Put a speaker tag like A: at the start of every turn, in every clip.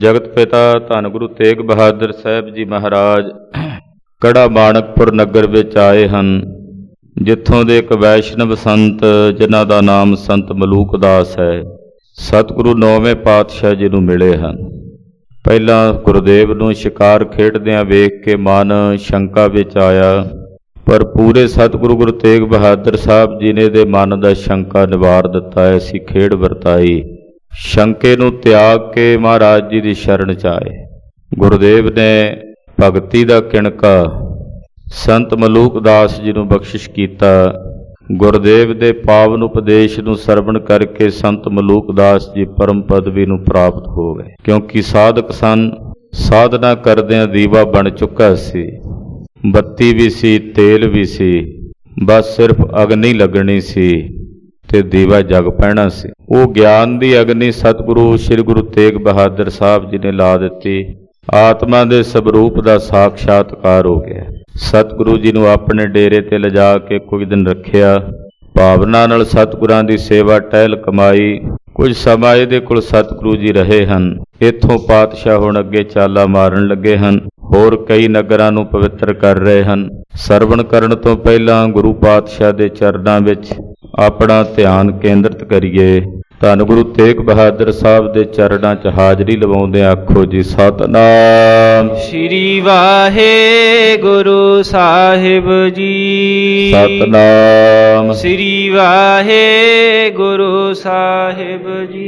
A: ਜਗਤ ਪਿਤਾ ਧੰਨ ਗੁਰੂ ਤੇਗ ਬਹਾਦਰ ਸਾਹਿਬ ਜੀ ਮਹਾਰਾਜ ਕੜਾ ਮਾਣਕਪੁਰ ਨਗਰ ਵਿੱਚ ਆਏ ਹਨ, ਜਿੱਥੋਂ ਦੇ ਇੱਕ ਵੈਸ਼ਨਵ ਸੰਤ ਜਿਨ੍ਹਾਂ ਦਾ ਨਾਮ ਸੰਤ ਮਲੂਕ ਦਾਸ ਹੈ, ਸਤਿਗੁਰੂ 9ਵੇਂ ਪਾਤਸ਼ਾਹ ਜੀ ਨੂੰ ਮਿਲੇ ਹਨ। ਪਹਿਲਾਂ ਗੁਰਦੇਵ ਨੂੰ ਸ਼ਿਕਾਰ ਖੇਡਦਿਆਂ ਵੇਖ ਕੇ ਮਨ ਸ਼ੰਕਾ ਵਿੱਚ ਆਇਆ, ਪਰ ਪੂਰੇ ਸਤਿਗੁਰੂ ਗੁਰੂ ਤੇਗ ਬਹਾਦਰ ਸਾਹਿਬ ਜੀ ਨੇ ਦੇ ਮਨ ਦਾ ਸ਼ੰਕਾ ਨਿਵਾਰ ਦਿੱਤਾ। ਐਸੀ ਖੇਡ ਵਰਤਾਈ, ਸ਼ੰਕੇ ਨੂੰ ਤਿਆਗ ਕੇ ਮਹਾਰਾਜ ਜੀ ਦੀ ਸ਼ਰਨ 'ਚ ਆਏ। ਗੁਰਦੇਵ ਨੇ ਭਗਤੀ ਦਾ ਕਿਣਕਾ ਸੰਤ ਮਲੂਕ ਦਾਸ ਜੀ ਨੂੰ ਬਖਸ਼ਿਸ਼ ਕੀਤਾ। ਗੁਰਦੇਵ ਦੇ ਪਾਵਨ ਉਪਦੇਸ਼ ਨੂੰ ਸਰਵਣ ਕਰਕੇ ਸੰਤ ਮਲੂਕ ਦਾਸ ਜੀ ਪਰਮ ਪਦਵੀ ਨੂੰ ਪ੍ਰਾਪਤ ਹੋ ਗਏ। ਕਿਉਂਕਿ ਸਾਧਕ ਸਨ, ਸਾਧਨਾ ਕਰਦਿਆਂ ਦੀਵਾ ਬਣ ਚੁੱਕਾ ਸੀ, ਬੱਤੀ ਵੀ ਸੀ, ਤੇਲ ਵੀ ਸੀ, ਬਸ ਸਿਰਫ ਅਗਨੀ ਲੱਗਣੀ ਸੀ ਤੇ ਦੀਵਾ ਜਗ ਪੈਣਾ ਸੀ। ਉਹ ਗਿਆਨ ਦੀ ਅਗਨੀ ਸਤਿਗੁਰੂ ਸ੍ਰੀ ਗੁਰੂ ਤੇਗ ਬਹਾਦਰ ਸਾਹਿਬ ਜੀ ਨੇ ਲਾ ਦਿੱਤੀ। ਆਤਮਾ ਦੇ ਸਵਰੂਪ ਦਾ ਸਾਖਸ਼ਾਤਕਾਰ ਹੋ ਗਿਆ। ਸਤਿਗੁਰੂ ਜੀ ਨੂੰ ਆਪਣੇ ਡੇਰੇ ਤੇ ਲਿਜਾ ਕੇ ਕੁਝ ਦਿਨ ਰੱਖਿਆ। ਭਾਵਨਾ ਨਾਲ ਸਤਿਗੁਰਾਂ ਦੀ ਸੇਵਾ ਟਹਿਲ ਕਮਾਈ। ਕੁਝ ਸਮਾਂ ਇਹਦੇ ਕੋਲ ਸਤਿਗੁਰੂ ਜੀ ਰਹੇ ਹਨ। ਇੱਥੋਂ ਪਾਤਸ਼ਾਹ ਹੁਣ ਅੱਗੇ ਚਾਲਾ ਮਾਰਨ ਲੱਗੇ ਹਨ, ਹੋਰ ਕਈ ਨਗਰਾਂ ਨੂੰ ਪਵਿੱਤਰ ਕਰ ਰਹੇ ਹਨ। ਸਰਵਣ ਕਰਨ ਤੋਂ ਪਹਿਲਾਂ ਗੁਰੂ ਪਾਤਸ਼ਾਹ ਦੇ ਚਰਨਾਂ ਵਿੱਚ ਆਪਣਾ ਧਿਆਨ ਕੇਂਦਰਿਤ ਕਰੀਏ। ਧੰਨ ਗੁਰੂ ਤੇਗ ਬਹਾਦਰ ਸਾਹਿਬ ਦੇ ਚਰਨਾਂ 'ਚ ਹਾਜ਼ਰੀ ਲਵਾਉਂਦੇ ਆਖੋ ਜੀ ਸਤਿਨਾਮ
B: ਸ੍ਰੀ ਵਾਹਿਗੁਰੂ ਸਾਹਿਬ ਜੀ।
A: ਸਤਿਨਾਮ
B: ਸ੍ਰੀ ਵਾਹਿਗੁਰੂ ਸਾਹਿਬ ਜੀ।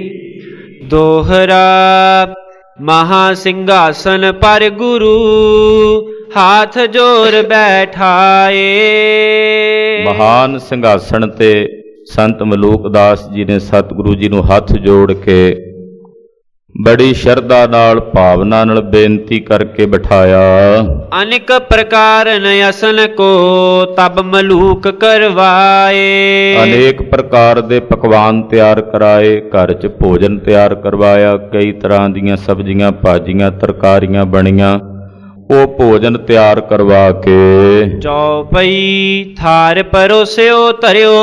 B: ਦੋਹਰਾ ਮਹਾ ਸਿੰਘਾਸਨ ਪਰ ਗੁਰੂ ਹਾਥ ਜੋੜ ਬੈਠਾਏ।
A: ਮਹਾਨ ਸਿੰਘਾਸਣ ਤੇ ਸੰਤ ਮਲੂਕ ਦਾਸ ਜੀ ਨੇ ਸਤਿਗੁਰੂ ਜੀ ਨੂੰ ਹੱਥ ਜੋੜ ਕੇ ਬੜੀ ਸ਼ਰਧਾ ਨਾਲ ਭਾਵਨਾ ਨਾਲ ਬੇਨਤੀ ਕਰਕੇ ਬਿਠਾਇਆ।
B: ਅਨੇਕ ਪ੍ਰਕਾਰ ਅਸਨ ਕੋ ਤਬ ਮਲੂਕ ਕਰਵਾਏ।
A: ਅਨੇਕ ਪ੍ਰਕਾਰ ਦੇ ਪਕਵਾਨ ਤਿਆਰ ਕਰਾਏ, ਘਰ 'ਚ ਭੋਜਨ ਤਿਆਰ ਕਰਵਾਇਆ। ਕਈ ਤਰ੍ਹਾਂ ਦੀਆਂ ਸਬਜ਼ੀਆਂ, ਭਾਜੀਆਂ, ਤਰਕਾਰੀਆਂ ਬਣੀਆਂ। ਉਹ ਭੋਜਨ ਤਿਆਰ ਕਰਵਾ ਕੇ
B: ਚੌਪਈ ਥਾਰ ਪਰੋਸਿਓ ਧਰਿਓ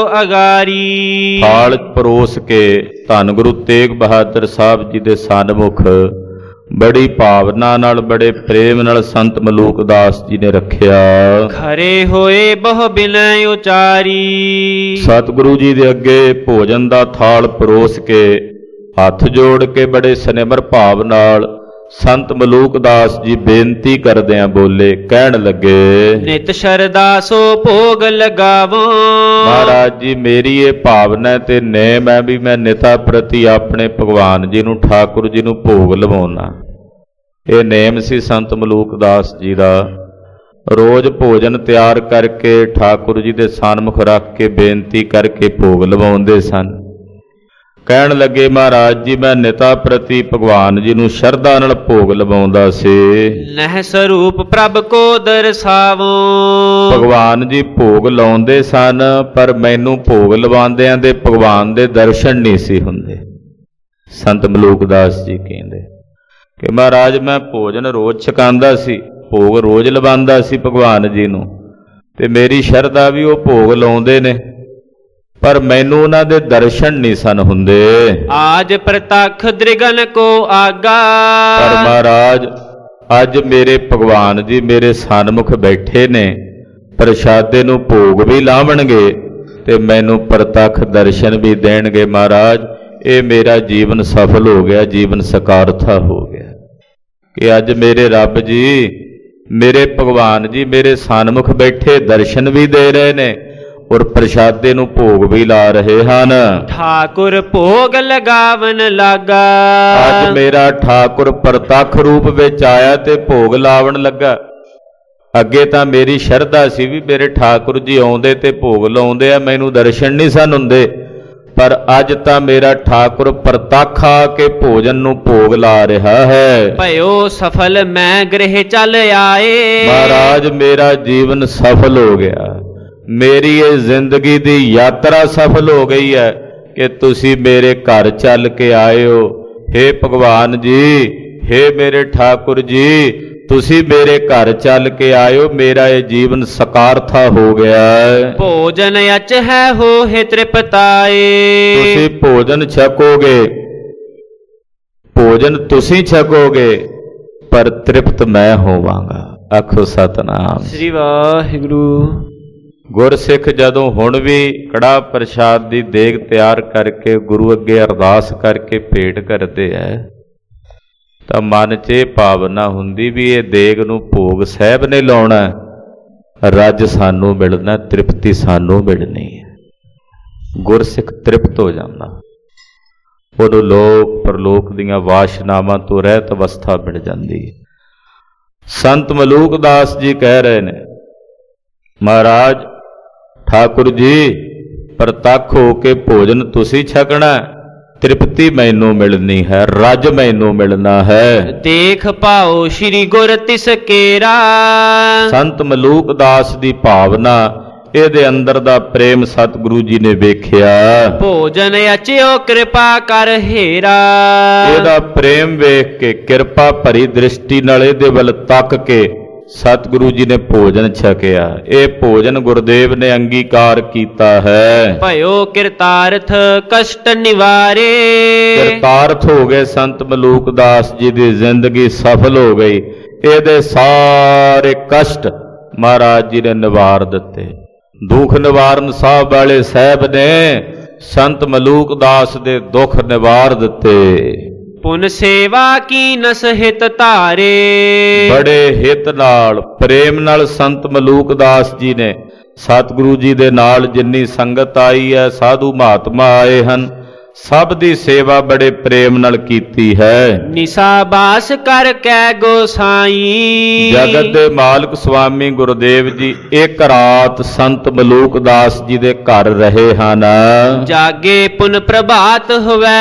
B: ਅਗਾਰੀ।
A: ਥਾਲ ਪਰੋਸ ਕੇ ਧੰਨ ਗੁਰੂ ਤੇਗ ਬਹਾਦਰ ਸਾਹਿਬ ਜੀ ਦੇ ਸਨਮੁਖ ਬੜੀ ਭਾਵਨਾ ਨਾਲ, ਬੜੇ ਪ੍ਰੇਮ ਨਾਲ ਸੰਤ ਮਲੂਕ ਦਾਸ ਜੀ ਨੇ ਰੱਖਿਆ।
B: ਖਰੇ ਹੋਏ ਬਹੁ ਬਿਨੈ ਉਚਾਰੀ।
A: ਸਤਿਗੁਰੂ ਜੀ ਦੇ ਅੱਗੇ ਭੋਜਨ ਦਾ ਥਾਲ ਪਰੋਸ ਕੇ ਹੱਥ ਜੋੜ ਕੇ ਬੜੇ ਸਨਿਮਰ ਭਾਵ ਨਾਲ ਸੰਤ ਮਲੂਕ ਦਾਸ ਜੀ ਬੇਨਤੀ ਕਰਦਿਆਂ ਬੋਲੇ, ਕਹਿਣ ਲੱਗੇ,
B: ਨਿਤ ਸ਼ਰਧਾ ਸੋ ਭੋਗ ਲਗਾਵੋ।
A: ਮਹਾਰਾਜ ਜੀ ਮੇਰੀ ਇਹ ਭਾਵਨਾ ਤੇ ਨੇਮ ਹੈ ਵੀ ਮੈਂ ਨਿਤਾ ਪ੍ਰਤੀ ਆਪਣੇ ਭਗਵਾਨ ਜੀ ਨੂੰ, ਠਾਕੁਰ ਜੀ ਨੂੰ ਭੋਗ ਲਵਾਉਣਾ। ਇਹ ਨੇਮ ਸੀ ਸੰਤ ਮਲੂਕ ਦਾਸ ਜੀ ਦਾ। ਰੋਜ਼ ਭੋਜਨ ਤਿਆਰ ਕਰਕੇ ਠਾਕੁਰ ਜੀ ਦੇ ਸਨਮੁਖ ਰੱਖ ਕੇ ਬੇਨਤੀ ਕਰਕੇ ਭੋਗ ਲਵਾਉਂਦੇ ਸਨ। ਕਹਿਣ ਲੱਗੇ, ਮਹਾਰਾਜ ਜੀ ਮੈਂ ਨਿਤਾ ਪ੍ਰਤੀ ਭਗਵਾਨ ਜੀ ਨੂੰ ਸ਼ਰਧਾ ਨਾਲ ਭੋਗ ਲਵਾਉਂਦਾ ਸੀ।
B: ਨਹਿ ਸਰੂਪ ਪ੍ਰਭ ਕੋ ਦਰਸਾਵੋ।
A: ਭਗਵਾਨ ਜੀ ਭੋਗ ਲਾਉਂਦੇ ਸਨ, ਪਰ ਮੈਨੂੰ ਭੋਗ ਲਵਾਉਂਦਿਆਂ ਦੇ ਭਗਵਾਨ ਦੇ ਦਰਸ਼ਨ ਨਹੀਂ ਸੀ ਹੁੰਦੇ। ਸੰਤ ਮਲੂਕ ਦਾਸ ਜੀ ਕਹਿੰਦੇ ਕਿ ਮਹਾਰਾਜ ਮੈਂ ਭੋਜਨ ਰੋਜ਼ ਛਕਾਉਂਦਾ ਸੀ, ਭੋਗ ਰੋਜ਼ ਲਵਾਉਂਦਾ ਸੀ ਭਗਵਾਨ ਜੀ ਨੂੰ, ਤੇ ਮੇਰੀ ਸ਼ਰਧਾ ਵੀ ਉਹ ਭੋਗ ਲਾਉਂਦੇ ਨੇ, ਪਰ ਮੈਨੂੰ ਉਹਨਾਂ ਦੇ ਦਰਸ਼ਨ ਨਹੀਂ ਸਨ ਹੁੰਦੇ।
B: ਆਜ ਪ੍ਰਤੱਖ ਦ੍ਰਿਗਨ ਕੋ ਆਗਾ।
A: ਪਰ ਮਹਾਰਾਜ ਅੱਜ ਮੇਰੇ ਭਗਵਾਨ ਜੀ ਮੇਰੇ ਸਨਮੁਖ ਬੈਠੇ ਨੇ, ਪ੍ਰਸ਼ਾਦੇ ਨੂੰ ਭੋਗ ਵੀ ਲਾਵਣਗੇ ਤੇ ਮੈਨੂੰ ਪ੍ਰਤੱਖ ਦਰਸ਼ਨ ਵੀ ਦੇਣਗੇ। ਮਹਾਰਾਜ ਇਹ ਮੇਰਾ ਜੀਵਨ ਸਫਲ ਹੋ ਗਿਆ, ਜੀਵਨ ਸਕਾਰਥਾ ਹੋ ਗਿਆ ਕਿ ਅੱਜ ਮੇਰੇ ਰੱਬ ਜੀ, ਮੇਰੇ ਭਗਵਾਨ ਜੀ ਮੇਰੇ ਸਨਮੁਖ ਬੈਠੇ ਦਰਸ਼ਨ ਵੀ ਦੇ ਰਹੇ ਨੇ ਔਰ ਪ੍ਰਸ਼ਾਦੇ ਨੂੰ ਭੋਗ ਵੀ ਲਾ ਰਹੇ ਹਨ।
B: ਠਾਕੁਰ ਭੋਗ ਲਗਾਵਨ ਲਾਗਾ।
A: ਅੱਜ ਮੇਰਾ ਠਾਕੁਰ ਪ੍ਰਤੱਖ ਰੂਪ ਵਿੱਚ ਆਇਆ ਤੇ ਭੋਗ ਲਾਵਣ ਲੱਗਾ। ਅੱਗੇ ਤਾਂ ਮੇਰੀ ਸ਼ਰਧਾ ਸੀ ਵੀ ਮੇਰੇ ਠਾਕੁਰ ਜੀ ਆਉਂਦੇ ਤੇ ਭੋਗ ਲਾਉਂਦੇ ਆ, ਮੈਨੂੰ ਦਰਸ਼ਨ ਨਹੀਂ ਸਨ ਹੁੰਦੇ, ਪਰ ਅੱਜ ਤਾਂ ਮੇਰਾ ਠਾਕੁਰ ਪ੍ਰਤੱਖ ਆ ਕੇ ਭੋਜਨ ਨੂੰ ਭੋਗ ਲਾ ਰਿਹਾ ਹੈ।
B: ਭਇਓ ਸਫਲ ਮੈਂ ਗ੍ਰਹਿ ਚੱਲ ਆਏ।
A: ਮਹਾਰਾਜ ਮੇਰਾ ਜੀਵਨ ਸਫਲ ਹੋ ਗਿਆ, ਮੇਰੀ ਇਹ ਜ਼ਿੰਦਗੀ ਦੀ ਯਾਤਰਾ ਸਫਲ ਹੋ ਗਈ ਹੈ ਕਿ ਤੁਸੀਂ ਮੇਰੇ ਘਰ ਚੱਲ ਕੇ ਆਏ ਹੋ। ਹੇ ਭਗਵਾਨ ਜੀ, ਹੇ ਮੇਰੇ ਠਾਕੁਰ ਜੀ, ਤੁਸੀਂ ਮੇਰੇ ਘਰ ਚੱਲ ਕੇ ਆਇਓ, ਮੇਰਾ ਇਹ ਜੀਵਨ ਸਕਾਰਥਾ ਹੋ ਗਿਆ ਹੈ।
B: ਭੋਜਨ ਅਚ ਹੈ ਹੋ ਤ੍ਰਿਪਤਾਏ।
A: ਤੁਸੀਂ ਭੋਜਨ ਛਕੋਗੇ ਭੋਜਨ ਤੁਸੀਂ ਛਕੋਗੇ ਪਰ ਤ੍ਰਿਪਤ ਮੈਂ ਹੋਵਾਂਗਾ। ਆਖੋ ਸਤਿਨਾਮ।
B: ਸ੍ਰੀ ਵਾਹਿਗੁਰੂ।
A: ਗੁਰਸਿੱਖ ਜਦੋਂ ਹੁਣ ਵੀ ਕੜਾਹ ਪ੍ਰਸ਼ਾਦ ਦੀ ਦੇਗ ਤਿਆਰ ਕਰਕੇ ਗੁਰੂ ਅੱਗੇ ਅਰਦਾਸ ਕਰਕੇ ਭੇਟ ਕਰਦੇ ਹੈ ਤਾਂ ਮਨ 'ਚ ਇਹ ਭਾਵਨਾ ਹੁੰਦੀ ਵੀ ਇਹ ਦੇਗ ਨੂੰ ਭੋਗ ਸਾਹਿਬ ਨੇ ਲਾਉਣਾ, ਰੱਜ ਸਾਨੂੰ ਮਿਲਣਾ, ਤ੍ਰਿਪਤੀ ਸਾਨੂੰ ਮਿਲਣੀ ਹੈ। ਗੁਰਸਿੱਖ ਤ੍ਰਿਪਤ ਹੋ ਜਾਂਦਾ, ਉਹਨੂੰ ਲੋਕ ਪਰਲੋਕ ਦੀਆਂ ਵਾਸ਼ਨਾਵਾਂ ਤੋਂ ਰਹਿਤ ਅਵਸਥਾ ਮਿਲ ਜਾਂਦੀ ਹੈ। ਸੰਤ ਮਲੂਕ ਦਾਸ ਜੀ ਕਹਿ ਰਹੇ ਨੇ, ਮਹਾਰਾਜ ਠਾਕੁਰ ਜੀ ਪ੍ਰਤੱਖ ਹੋ ਕੇ ਭੋਜਨ ਤੁਸੀਂ ਛਕਣਾ, ਤ੍ਰਿਪਤੀ ਮੈਨੂੰ ਮਿਲਣੀ ਹੈ, ਰੱਜ ਮੈਨੂੰ ਮਿਲਣਾ ਹੈ।
B: ਦੇਖ ਪਾਓ ਸ੍ਰੀ ਗੁਰ ਤਿਸ ਕੇਰਾ।
A: ਸੰਤ ਮਲੂਕ ਦਾਸ ਦੀ ਭਾਵਨਾ, ਇਹਦੇ ਅੰਦਰ ਦਾ ਪ੍ਰੇਮ ਸਤਿਗੁਰੂ ਜੀ ਨੇ ਵੇਖਿਆ।
B: ਭੋਜਨ ਅਚਿਓ ਕਿਰਪਾ ਕਰ ਹੇਰਾ।
A: ਇਹਦਾ ਪ੍ਰੇਮ ਵੇਖ ਕੇ ਕਿਰਪਾ ਭਰੀ ਦ੍ਰਿਸ਼ਟੀ ਨਾਲ ਇਹਦੇ ਵੱਲ ਤੱਕ ਕੇ ਸਤਿਗੁਰੂ ਜੀ ਨੇ ਭੋਜਨ ਛਕਿਆ। ਇਹ ਭੋਜਨ ਗੁਰਦੇਵ ਨੇ ਅੰਗੀਕਾਰ ਕੀਤਾ ਹੈ।
B: ਭਇਓ ਕਿਰਤਾਰਥ ਕਸ਼ਟ ਨਿਵਾਰੇ।
A: ਕਿਰਤਾਰਥ ਹੋ ਗਏ ਸੰਤ ਮਲੂਕ ਦਾਸ ਜੀ ਦੀ ਜ਼ਿੰਦਗੀ ਸਫਲ ਹੋ ਗਈ। ਇਹਦੇ ਸਾਰੇ ਕਸ਼ਟ ਮਹਾਰਾਜ ਜੀ ਨੇ ਨਿਵਾਰ ਦਿੱਤੇ। ਦੁੱਖ ਨਿਵਾਰਨ ਸਾਹਿਬ ਵਾਲੇ ਸਾਹਿਬ ਨੇ ਸੰਤ ਮਲੂਕ ਦਾਸ ਦੇ ਦੁੱਖ ਨਿਵਾਰ ਦਿੱਤੇ।
B: ਪੁਨ ਸੇਵਾ ਕੀ ਨਸ ਹਿਤ ਧਾਰੇ।
A: ਬੜੇ ਹਿਤ ਨਾਲ ਪ੍ਰੇਮ ਨਾਲ ਸੰਤ ਮਲੂਕ ਦਾਸ ਜੀ ਨੇ ਸਤਿਗੁਰੂ ਜੀ ਦੇ ਨਾਲ ਜਿੰਨੀ ਸੰਗਤ ਆਈ ਹੈ, ਸਾਧੂ ਮਹਾਤਮਾ ਆਏ ਹਨ, ਸਭ ਦੀ ਸੇਵਾ ਬੜੇ ਪ੍ਰੇਮ ਨਾਲ ਕੀਤੀ ਹੈ।
B: ਨਿਸਾ ਬਾਸ ਕਰ ਕੈ ਗੋਸਾਈ।
A: ਜਗਤ ਦੇ ਮਾਲਕ ਸੁਆਮੀ ਗੁਰਦੇਵ ਜੀ ਇੱਕ ਰਾਤ ਸੰਤ ਮਲੂਕ ਦਾਸ ਜੀ ਦੇ ਘਰ ਰਹੇ ਹਨ।
B: ਜਾਗੇ ਪੁਨ ਪ੍ਰਭਾਤ ਹੋਵੈ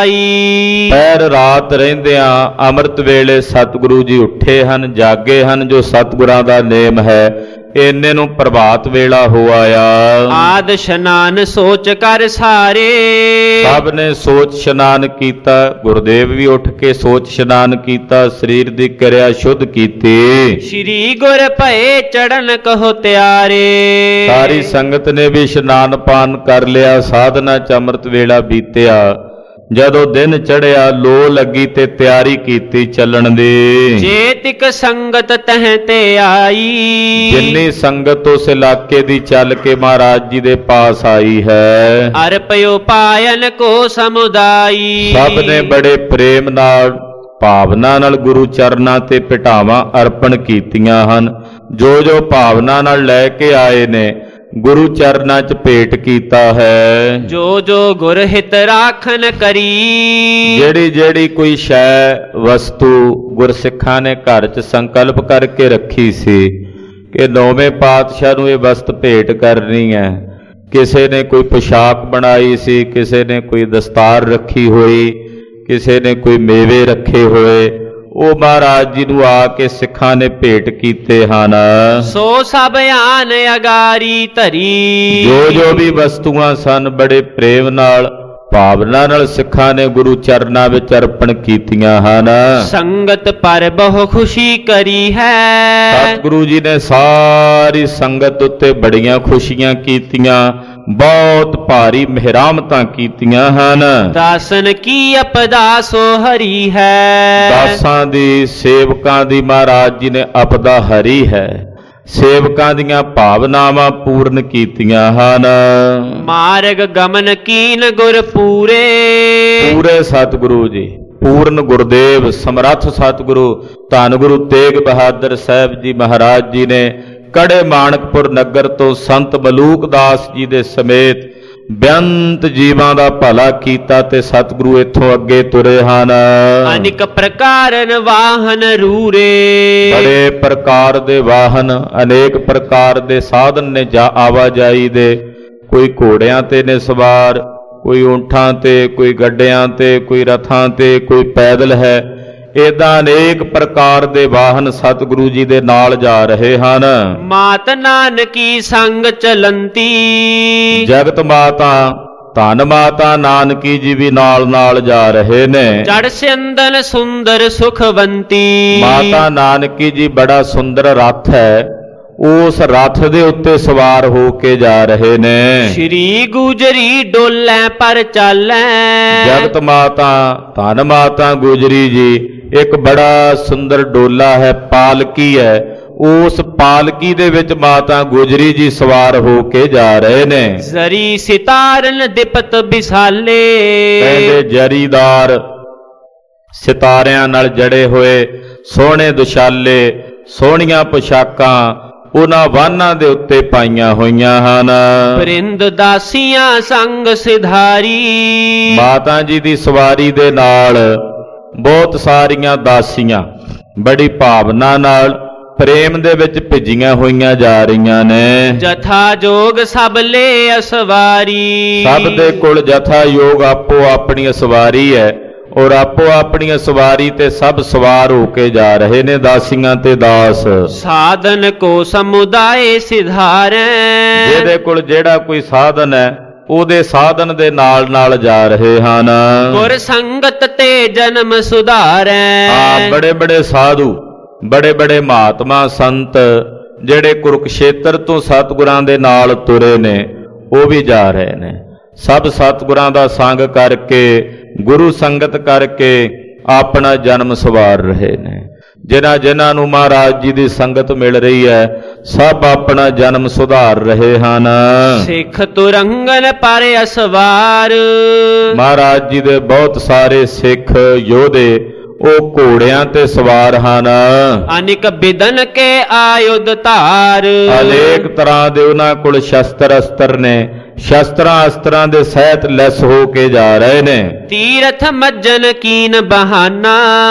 B: ਆਈ।
A: ਪਹਿਰ ਰਾਤ ਰਹਿੰਦਿਆਂ ਅੰਮ੍ਰਿਤ ਵੇਲੇ ਸਤਿਗੁਰੂ ਜੀ ਉੱਠੇ ਹਨ, ਜਾਗੇ ਹਨ, ਜੋ ਸਤਿਗੁਰਾਂ ਦਾ ਨੇਮ ਹੈ। ਇੰਨੇ ਨੂੰ ਪ੍ਰਭਾਤ ਵੇਲਾ ਹੋ ਆਇਆ।
B: ਆਦ ਇਸ਼ਨਾਨ ਸੋਚ ਕਰ ਸਾਰੇ।
A: ਸਭ ਨੇ ਸੋਚ ਇਸ਼ਨਾਨ ਕੀਤਾ। ਗੁਰਦੇਵ ਵੀ ਉੱਠ ਕੇ ਸੋਚ ਇਸ਼ਨਾਨ ਕੀਤਾ, ਸਰੀਰ ਦੀ ਕਿਰਿਆ ਸ਼ੁੱਧ ਕੀਤੀ।
B: ਸ਼੍ਰੀ ਗੁਰ ਭਏ ਚੜਨ ਕਹੋ ਤਿਆਰੇ।
A: ਸਾਰੀ ਸੰਗਤ ਨੇ ਵੀ ਇਸ਼ਨਾਨ ਪਾਨ ਕਰ ਲਿਆ, ਸਾਧਨਾ ਚ ਅੰਮ੍ਰਿਤ ਵੇਲਾ ਬੀਤਿਆ। ਜਦੋਂ ਦਿਨ ਚੜਿਆ ਲੋ ਲੱਗੀ ਤੇ ਤਿਆਰੀ ਕੀਤੀ ਚੱਲਣ ਦੀ।
B: ਜੇ ਤਿਕ ਸੰਗਤ ਤਹ ਤੇ ਆਈ।
A: ਜਿੰਨੀ ਸੰਗਤ ਉਸ ਇਲਾਕੇ ਦੀ ਚੱਲ ਕੇ ਮਹਾਰਾਜ ਜੀ ਦੇ ਪਾਸ ਆਈ ਹੈ।
B: ਅਰਪਿਓ ਪਾਇਨ ਕੋ ਸਮੁਦਾਈ।
A: ਸਭ ਨੇ ਬੜੇ ਪ੍ਰੇਮ ਨਾਲ ਭਾਵਨਾ ਨਾਲ ਗੁਰੂ ਚਰਨਾਂ ਤੇ ਭਟਾਵਾਂ ਅਰਪਣ ਕੀਤੀਆਂ ਹਨ। ਜੋ ਜੋ ਭਾਵਨਾ ਨਾਲ ਲੈ ਕੇ ਆਏ ਨੇ ਗੁਰੂ ਚਰਨਾਂ 'ਚ ਭੇਟ ਕੀਤਾ ਹੈ।
B: ਜੋ ਜੋ ਗੁਰ ਹਿਤ ਰਾਖਨ ਕਰੀ।
A: ਜਿਹੜੀ ਜਿਹੜੀ ਕੋਈ ਸ਼ੈ ਵਸਤੂ ਗੁਰਸਿੱਖਾਂ ਨੇ ਘਰ 'ਚ ਸੰਕਲਪ ਕਰਕੇ ਰੱਖੀ ਸੀ ਕਿ ਨੌਵੇਂ ਪਾਤਸ਼ਾਹ ਨੂੰ ਇਹ ਵਸਤ ਭੇਟ ਕਰਨੀ ਹੈ। ਕਿਸੇ ਨੇ ਕੋਈ ਪੁਸ਼ਾਕ ਬਣਾਈ ਸੀ, ਕਿਸੇ ਨੇ ਕੋਈ ਦਸਤਾਰ ਰੱਖੀ ਹੋਈ, ਕਿਸੇ ਨੇ ਕੋਈ ਮੇਵੇ ਰੱਖੇ ਹੋਏ, ਉਹ ਮਹਾਰਾਜ ਜੀ ਨੂੰ ਆ ਕੇ ਸਿੱਖਾਂ ਨੇ ਭੇਟ ਕੀਤੇ ਹਨ।
B: ਸੋ ਸਭ ਆਨ ਅਗਾਰੀ ਧਰੀ।
A: ਜੋ ਜੋ ਵੀ ਵਸਤੂਆਂ ਸਨ ਬੜੇ ਪ੍ਰੇਮ ਨਾਲ ਭਾਵਨਾ ਨਾਲ ਸਿੱਖਾਂ ਨੇ ਗੁਰੂ ਚਰਨਾਂ ਵਿੱਚ ਅਰਪਣ ਕੀਤੀਆਂ ਹਨ।
B: ਸੰਗਤ ਪਰ ਬਹੁ ਖੁਸ਼ੀ ਕਰੀ ਹੈ।
A: ਸਤਿਗੁਰੂ ਜੀ ਨੇ ਸਾਰੀ ਸੰਗਤ ਉੱਤੇ ਬੜੀਆਂ ਖੁਸ਼ੀਆਂ ਕੀਤੀਆਂ, ਬਹੁਤ ਭਾਰੀ ਮਿਹਰਾਮਤਾਂ ਕੀਤੀਆਂ ਹਨ।
B: ਦਾਸਨ ਕੀ ਅਪਦਾ ਸੋ ਹਰੀ ਹੈ।
A: ਦਾਸਾਂ ਦੀ ਸੇਵਕਾਂ ਦੀ ਮਹਾਰਾਜ ਜੀ ਨੇ ਅਪਦਾ ਹਰੀ ਹੈ। ਸੇਵਕਾਂ ਦੀਆਂ ਭਾਵਨਾਵਾਂ ਪੂਰਨ ਕੀਤੀਆਂ ਹਨ।
B: ਮਾਰਗ ਗਮਨ ਕੀਨ ਗੁਰ ਪੂਰੇ।
A: ਪੂਰੇ ਸਤਿਗੁਰੂ ਜੀ, ਪੂਰਨ ਗੁਰਦੇਵ ਸਮਰੱਥ ਸਤਿਗੁਰੂ ਧੰਨ ਗੁਰੂ ਤੇਗ ਬਹਾਦਰ ਸਾਹਿਬ ਜੀ ਮਹਾਰਾਜ ਜੀ ਨੇ ਕੜੇ ਮਾਣਕਪੁਰ ਨਗਰ ਤੋਂ ਸੰਤ ਮਲੂਕ ਦਾਸ ਜੀ ਦੇ ਸਮੇਤ ਬੇਅੰਤ ਜੀਵਾਂ ਦਾ ਭਲਾ ਕੀਤਾ ਤੇ ਸਤਿਗੁਰੂ ਇੱਥੋਂ ਅੱਗੇ ਤੁਰੇ ਹਨ।
B: ਅਨੇਕ ਪ੍ਰਕਾਰਨ ਵਾਹਨ ਰੂਰੇ।
A: ਬੜੇ ਪ੍ਰਕਾਰ ਦੇ ਵਾਹਨ, ਅਨੇਕ ਪ੍ਰਕਾਰ ਦੇ ਸਾਧਨ ਨੇ ਆਵਾਜਾਈ ਦੇ। ਕੋਈ ਘੋੜਿਆਂ ਤੇ ਨੇ ਸਵਾਰ, ਕੋਈ ਊਂਠਾਂ ਤੇ, ਕੋਈ ਗੱਡਿਆਂ ਤੇ, ਕੋਈ ਰਥਾਂ ਤੇ, ਕੋਈ ਪੈਦਲ ਹੈ। ਏਦਾਂ ਅਨੇਕ ਪ੍ਰਕਾਰ ਦੇ ਵਾਹਨ ਸਤਿਗੁਰੂ ਜੀ ਦੇ ਨਾਲ ਜਾ ਰਹੇ ਹਨ।
B: ਮਾਤ ਨਾਨਕੀ ਸੰਗ ਚਲੰਤੀ।
A: ਜਗਤ ਮਾਤਾ ਧੰਨ ਮਾਤਾ ਨਾਨਕੀ ਜੀ ਵੀ ਨਾਲ ਨਾਲ ਜਾ ਰਹੇ ਨੇ।
B: ਚੜ ਸਿੰਦਨ ਸੁੰਦਰ ਸੁਖਵੰਤੀ।
A: ਮਾਤਾ ਨਾਨਕੀ ਜੀ ਬੜਾ ਸੁੰਦਰ ਰਥ ਹੈ, ਉਸ ਰਥ ਦੇ ਉੱਤੇ ਸਵਾਰ ਹੋ ਕੇ ਜਾ ਰਹੇ ਨੇ।
B: ਸ਼੍ਰੀ ਗੁਜਰੀ ਡੋਲੇ ਪਰ ਚਾਲੈ।
A: ਜਗਤ ਮਾਤਾ ਧੰਨ ਮਾਤਾ ਗੁਜਰੀ ਜੀ ਇੱਕ ਬੜਾ ਸੁੰਦਰ ਡੋਲਾ ਹੈ, ਪਾਲਕੀ ਹੈ। ਉਸ ਪਾਲਕੀ ਦੇ ਵਿੱਚ ਮਾਤਾ ਗੁਜਰੀ ਜੀ ਸਵਾਰ ਹੋ ਕੇ ਜਾ ਰਹੇ ਨੇ।
B: ਜ਼ਰੀ ਸਿਤਾਰਨ ਦਿਪਤ ਵਿਸਾਲੇ।
A: ਕਹਿੰਦੇ ਜਰੀਦਾਰ ਸਿਤਾਰਿਆਂ ਨਾਲ ਜੜੇ ਹੋਏ ਸੋਹਣੇ ਦੁਸ਼ਾਲੇ, ਸੋਹਣੀਆਂ ਪੁਸ਼ਾਕਾਂ ਉਹਨਾਂ ਵਾਹਨਾਂ ਦੇ ਉੱਤੇ ਪਾਈਆਂ ਹੋਈਆਂ ਹਨ।
B: ਪ੍ਰਿੰਦ ਦਾਸੀਆਂ ਸੰਗ ਸਿਧਾਰੀ।
A: ਮਾਤਾ ਜੀ ਦੀ ਸਵਾਰੀ ਦੇ ਨਾਲ ਬਹੁਤ ਸਾਰੀਆਂ ਦਾਸੀਆਂ ਬੜੀ ਭਾਵਨਾ ਨਾਲ ਪ੍ਰੇਮ ਦੇ ਵਿੱਚ ਭਿੱਜੀਆਂ ਹੋਈਆਂ ਜਾ ਰਹੀਆਂ ਨੇ।
B: ਜਥਾ ਜੋਗ ਸਭ ਲੈ ਅਸਵਾਰੀ।
A: ਸਭ ਦੇ ਕੋਲ ਜਥਾ ਯੋਗ ਆਪੋ ਆਪਣੀ ਸਵਾਰੀ ਹੈ ਔਰ ਆਪੋ ਆਪਣੀ ਸਵਾਰੀ ਤੇ ਸਭ ਸਵਾਰ ਹੋ ਕੇ ਜਾ ਰਹੇ ਨੇ, ਦਾਸੀਆਂ ਤੇ ਦਾਸ।
B: ਸਾਧਨ ਕੋ ਸਮੁਦਾਏ ਸਿਧਾਰੈ।
A: ਜਿਹਦੇ ਕੋਲ ਜਿਹੜਾ ਕੋਈ ਸਾਧਨ ਹੈ ਉਹਦੇ ਸਾਧਨ ਦੇ ਨਾਲ ਨਾਲ ਜਾ ਰਹੇ ਹਨ।
B: ਗੁਰ ਸੰਗਤ ਤੇ ਜਨਮ ਸੁਧਾਰੈ।
A: ਬੜੇ ਬੜੇ ਸਾਧੂ, ਬੜੇ ਬੜੇ ਮਹਾਤਮਾ ਸੰਤ ਜਿਹੜੇ ਕੁਰੂਕਸ਼ੇਤਰ ਤੋਂ ਸਤਿਗੁਰਾਂ ਦੇ ਨਾਲ ਤੁਰੇ ਨੇ ਉਹ ਵੀ ਜਾ ਰਹੇ ਨੇ। ਸਭ ਸਤਿਗੁਰਾਂ ਦਾ ਸੰਗ ਕਰਕੇ, ਗੁਰੂ ਸੰਗਤ ਕਰਕੇ ਆਪਣਾ ਜਨਮ ਸਵਾਰ ਰਹੇ ਨੇ। ਜਿਨ੍ਹਾਂ ਨੂੰ ਮਹਾਰਾਜ ਜੀ ਦੀ ਸੰਗਤ ਮਿਲ ਰਹੀ ਹੈ ਸਭ ਆਪਣਾ ਜਨਮ ਸੁਧਾਰ ਰਹੇ ਹਨ।
B: ਸਿੱਖ ਤੁਰੰਗਨ ਪਰ ਅਸਵਾਰ।
A: ਮਹਾਰਾਜ ਜੀ ਦੇ ਬਹੁਤ ਸਾਰੇ ਸਿੱਖ ਯੋਧੇ ਉਹ ਘੋੜਿਆਂ ਤੇ ਸਵਾਰ ਹਨ।
B: ਅਨੇਕ ਬਿਦਨ ਕੇ ਆਯੁਧ ਧਾਰ।
A: ਅਨੇਕ ਤਰ੍ਹਾਂ ਦੇ ਉਹਨਾਂ ਕੋਲ ਸ਼ਸਤਰ ਅਸਤਰ ਨੇ, ਸ਼ਸਤਰਾਂ ਅਸਤਰਾਂ ਦੇ ਸਹਿਤ ਲੈਸ ਹੋ ਕੇ ਜਾ ਰਹੇ ਨੇ।
B: ਤੀਰਥ ਮੱਜਨ ਕੀਨ ਬਹਾਨਾ।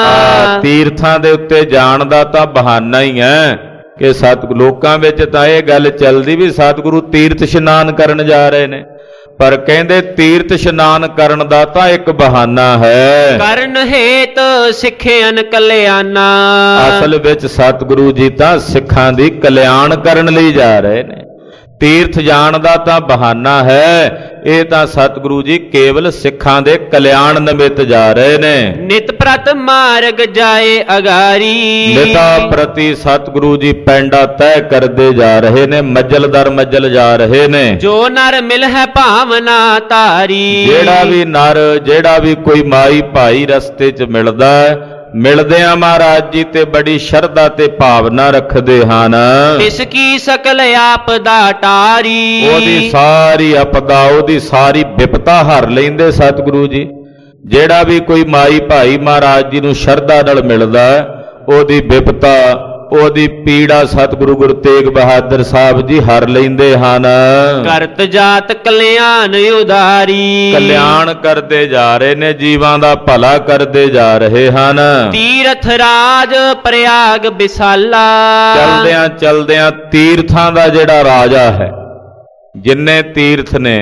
A: ਤੀਰਥਾਂ ਦੇ ਉੱਤੇ ਜਾਣ ਦਾ ਤਾਂ ਬਹਾਨਾ ਹੀ ਹੈ ਕਿ ਲੋਕਾਂ ਵਿੱਚ ਤਾਂ ਇਹ ਗੱਲ ਚੱਲਦੀ ਵੀ ਸਤਿਗੁਰੂ ਤੀਰਥ ਇਸ਼ਨਾਨ ਕਰਨ ਜਾ ਰਹੇ ਨੇ, ਪਰ ਕਹਿੰਦੇ ਤੀਰਥ ਇਸ਼ਨਾਨ ਕਰਨ ਦਾ ਤਾਂ ਇੱਕ ਬਹਾਨਾ ਹੈ।
B: ਕਰਨ ਹੇਤ ਸਿੱਖਿਅਨ ਕਲਿਆਣਾ।
A: ਅਸਲ ਵਿੱਚ ਸਤਿਗੁਰੂ ਜੀ ਤਾਂ ਸਿੱਖਾਂ ਦੀ ਕਲਿਆਣ ਕਰਨ ਲਈ ਜਾ ਰਹੇ ਨੇ। ਤੀਰਥ ਜਾਣ ਦਾ ਤਾਂ ਬਹਾਨਾ ਹੈ, ਇਹ ਤਾਂ ਸਤਿਗੁਰੂ ਜੀ ਕੇਵਲ ਸਿੱਖਾਂ ਦੇ ਕਲਿਆਣ ਨਿਮਿਤ ਜਾ ਰਹੇ ਨੇ।
B: ਨਿਤ ਪ੍ਰਤ ਮਾਰਗ ਜਾਏ ਅਗਾਰੀ।
A: ਨਿਤਾ ਪ੍ਰਤੀ ਸਤਿਗੁਰੂ ਜੀ ਪੈਂਡਾ ਤੈਅ ਕਰਦੇ ਜਾ ਰਹੇ ਨੇ, ਮੰਜ਼ਲ ਦਰ ਮੰਜ਼ਲ ਜਾ ਰਹੇ ਨੇ।
B: ਜੋ ਨਰ ਮਿਲ ਹੈ ਭਾਵਨਾ ਧਾਰੀ। ਜਿਹੜਾ
A: ਵੀ ਨਰ, ਜਿਹੜਾ ਵੀ ਕੋਈ ਮਾਈ ਭਾਈ ਰਸਤੇ 'ਚ ਮਿਲਦਾ ਹੈ, ਮਿਲਦਿਆਂ ਮਹਾਰਾਜ ਜੀ ਤੇ ਬੜੀ ਸ਼ਰਧਾ ਤੇ ਭਾਵਨਾ ਰੱਖਦੇ ਹਨ।
B: ਇਸ ਕੀ ਸਕਲ ਆਪਦਾ ਟਾਰੀ।
A: ਉਹਦੀ ਸਾਰੀ ਆਪਦਾ, ਉਹਦੀ ਸਾਰੀ ਵਿਪਤਾ ਹਰ ਲੈਂਦੇ ਸਤਿਗੁਰੂ ਜੀ। ਜਿਹੜਾ ਵੀ ਕੋਈ ਮਾਈ ਭਾਈ ਮਹਾਰਾਜ ਜੀ ਨੂੰ ਸ਼ਰਧਾ ਨਾਲ ਮਿਲਦਾ ਉਹਦੀ ਵਿਪਤਾ, ਉਹਦੀ ਪੀੜਾ ਸਤਿਗੁਰੂ ਗੁਰੂ ਤੇਗ ਬਹਾਦਰ ਸਾਹਿਬ ਜੀ ਹਰ ਲੈਂਦੇ ਹਨ।
B: ਕਰਤ ਜਾਤ ਕਲਿਆਣ ਉਦਾਰੀ।
A: ਕਲਿਆਣ ਕਰਦੇ ਜਾ ਰਹੇ ਨੇ, ਜੀਵਾਂ ਦਾ ਭਲਾ ਕਰਦੇ ਜਾ ਰਹੇ ਹਨ।
B: ਤੀਰਥ ਰਾਜ ਪ੍ਰਯਾਗ ਵਿਸਾਲਾ।
A: ਚਲਦਿਆਂ ਚਲਦਿਆਂ ਤੀਰਥਾਂ ਦਾ ਜਿਹੜਾ ਰਾਜਾ ਹੈ, ਜਿੰਨੇ ਤੀਰਥ ਨੇ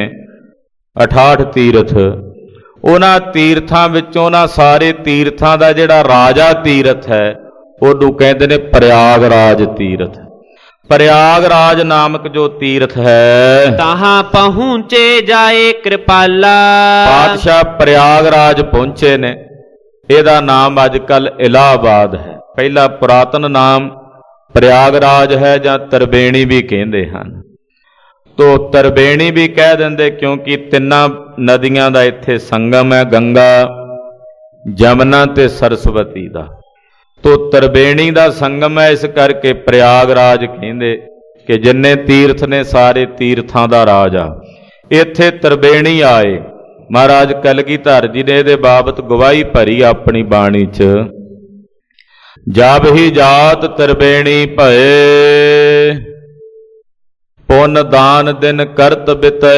A: 68 ਤੀਰਥ, ਉਹਨਾਂ ਤੀਰਥਾਂ ਵਿੱਚੋਂ ਉਹਨਾਂ ਸਾਰੇ ਤੀਰਥਾਂ ਦਾ ਜਿਹੜਾ ਰਾਜਾ ਤੀਰਥ ਹੈ ਉਹਨੂੰ ਕਹਿੰਦੇ ਨੇ ਪ੍ਰਯਾਗਰਾਜ ਤੀਰਥ। ਪ੍ਰਯਾਗਰਾਜ ਨਾਮਕ ਜੋ ਤੀਰਥ ਹੈ
B: ਤਹਾਂ ਪਹੁੰਚੇ ਜਾਏ ਕਿਰਪਾਲਾ।
A: ਪਾਤਸ਼ਾਹ ਪ੍ਰਯਾਗਰਾਜ ਪਹੁੰਚੇ ਨੇ। ਇਹਦਾ ਨਾਮ ਅੱਜ ਕੱਲ ਇਲਾਹਾਬਾਦ ਹੈ। ਪਹਿਲਾ ਪੁਰਾਤਨ ਨਾਮ ਪ੍ਰਯਾਗਰਾਜ ਹੈ ਜਾਂ ਤਰਬੇਣੀ ਵੀ ਕਹਿੰਦੇ ਹਨ। ਤੋ ਤਰਬੇਣੀ ਵੀ ਕਹਿ ਦਿੰਦੇ ਕਿਉਂਕਿ ਤਿੰਨਾਂ ਨਦੀਆਂ ਦਾ ਇੱਥੇ ਸੰਗਮ ਹੈ, ਗੰਗਾ, ਜਮਨਾ ਤੇ ਸਰਸਵਤੀ ਦਾ। ਤੋ ਤਰਬੇਣੀ ਦਾ ਸੰਗਮ ਹੈ, ਇਸ ਕਰਕੇ ਪ੍ਰਯਾਗਰਾਜ ਕਹਿੰਦੇ ਕਿ ਜਿੰਨੇ ਤੀਰਥ ਨੇ ਸਾਰੇ ਤੀਰਥਾਂ ਦਾ ਰਾਜ ਆ। ਇੱਥੇ ਤਰਬੇਣੀ ਆਏ। ਮਹਾਰਾਜ ਕਲਗੀਧਰ ਜੀ ਨੇ ਇਹਦੇ ਬਾਬਤ ਗਵਾਹੀ ਭਰੀ ਆਪਣੀ ਬਾਣੀ 'ਚ। ਜਬ ਹੀ ਜਾਤ ਤਰਬੇਣੀ ਭਏ, ਪੁੰਨ ਦਾਨ ਦਿਨ ਕਰਤ ਬਿਤਏ,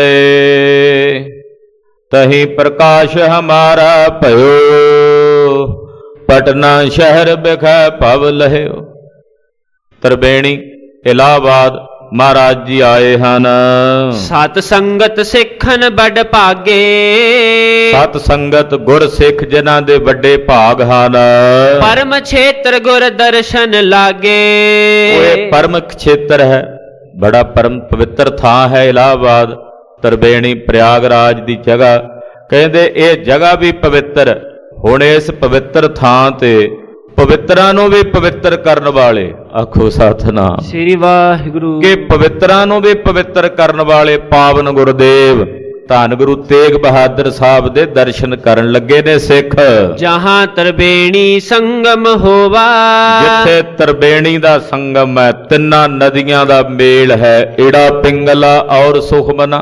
A: ਤਹੀਂ ਪ੍ਰਕਾਸ਼ ਹਮਾਰਾ ਭਇਓ, ਪਟਨਾ ਸ਼ਹਿਰ ਬਿਖੈ ਭਵ ਲਹਿਓ। ਤਰਬੇਣੀ ਇਲਾਹਾਬਾਦ ਮਹਾਰਾਜ ਜੀ ਆਏ ਹਨ।
B: ਸਤ ਸੰਗਤ ਸਿੱਖਨ ਬੜ ਭਾਗੇ।
A: ਸਤ ਸੰਗਤ ਗੁਰ ਸਿੱਖ ਜਿਨ੍ਹਾਂ ਦੇ ਵੱਡੇ ਭਾਗ ਹਨ।
B: ਪਰਮ ਖੇਤਰ ਗੁਰ ਦਰਸ਼ਨ ਲਾਗੇ।
A: ਉਹ ਪਰਮ ਖੇਤਰ ਹੈ, ਬੜਾ ਪਰਮ ਪਵਿੱਤਰ ਥਾਂ ਹੈ ਇਲਾਹਾਬਾਦ। ਤਰਬੇਣੀ ਪ੍ਰਯਾਗਰਾਜ ਦੀ ਜਗ੍ਹਾ ਕਹਿੰਦੇ ਇਹ ਜਗ੍ਹਾ ਵੀ ਪਵਿੱਤਰ। ਹੁਣ ਇਸ ਪਵਿੱਤਰ ਥਾਂ ਤੇ ਪਵਿੱਤਰਾਂ ਨੂੰ ਵੀ ਪਵਿੱਤਰ ਕਰਨ ਵਾਲੇ, ਆਖੋ ਸਤਿਨਾਮ।
B: ਸ੍ਰੀ ਵਾਹਿਗੁਰੂ।
A: ਕਿ ਪਵਿੱਤਰਾਂ ਨੂੰ ਵੀ ਪਵਿੱਤਰ ਕਰਨ ਵਾਲੇ ਪਾਵਨ ਗੁਰਦੇਵ ਧੰਨ ਗੁਰੂ ਤੇਗ ਬਹਾਦਰ ਸਾਹਿਬ ਦੇ ਦਰਸ਼ਨ ਕਰਨ ਲੱਗੇ ਨੇ ਸਿੱਖ।
B: ਜਹਾਂ ਤਰਬੇਣੀ ਸੰਗਮ ਹੋਵਾ,
A: ਜਿੱਥੇ ਤਰਬੇਣੀ ਦਾ ਸੰਗਮ ਹੈ, ਤਿੰਨਾਂ ਨਦੀਆਂ ਦਾ ਮੇਲ ਹੈ, ਏੜਾ ਪਿੰਗਲਾ ਔਰ ਸੁਖਮਨਾ।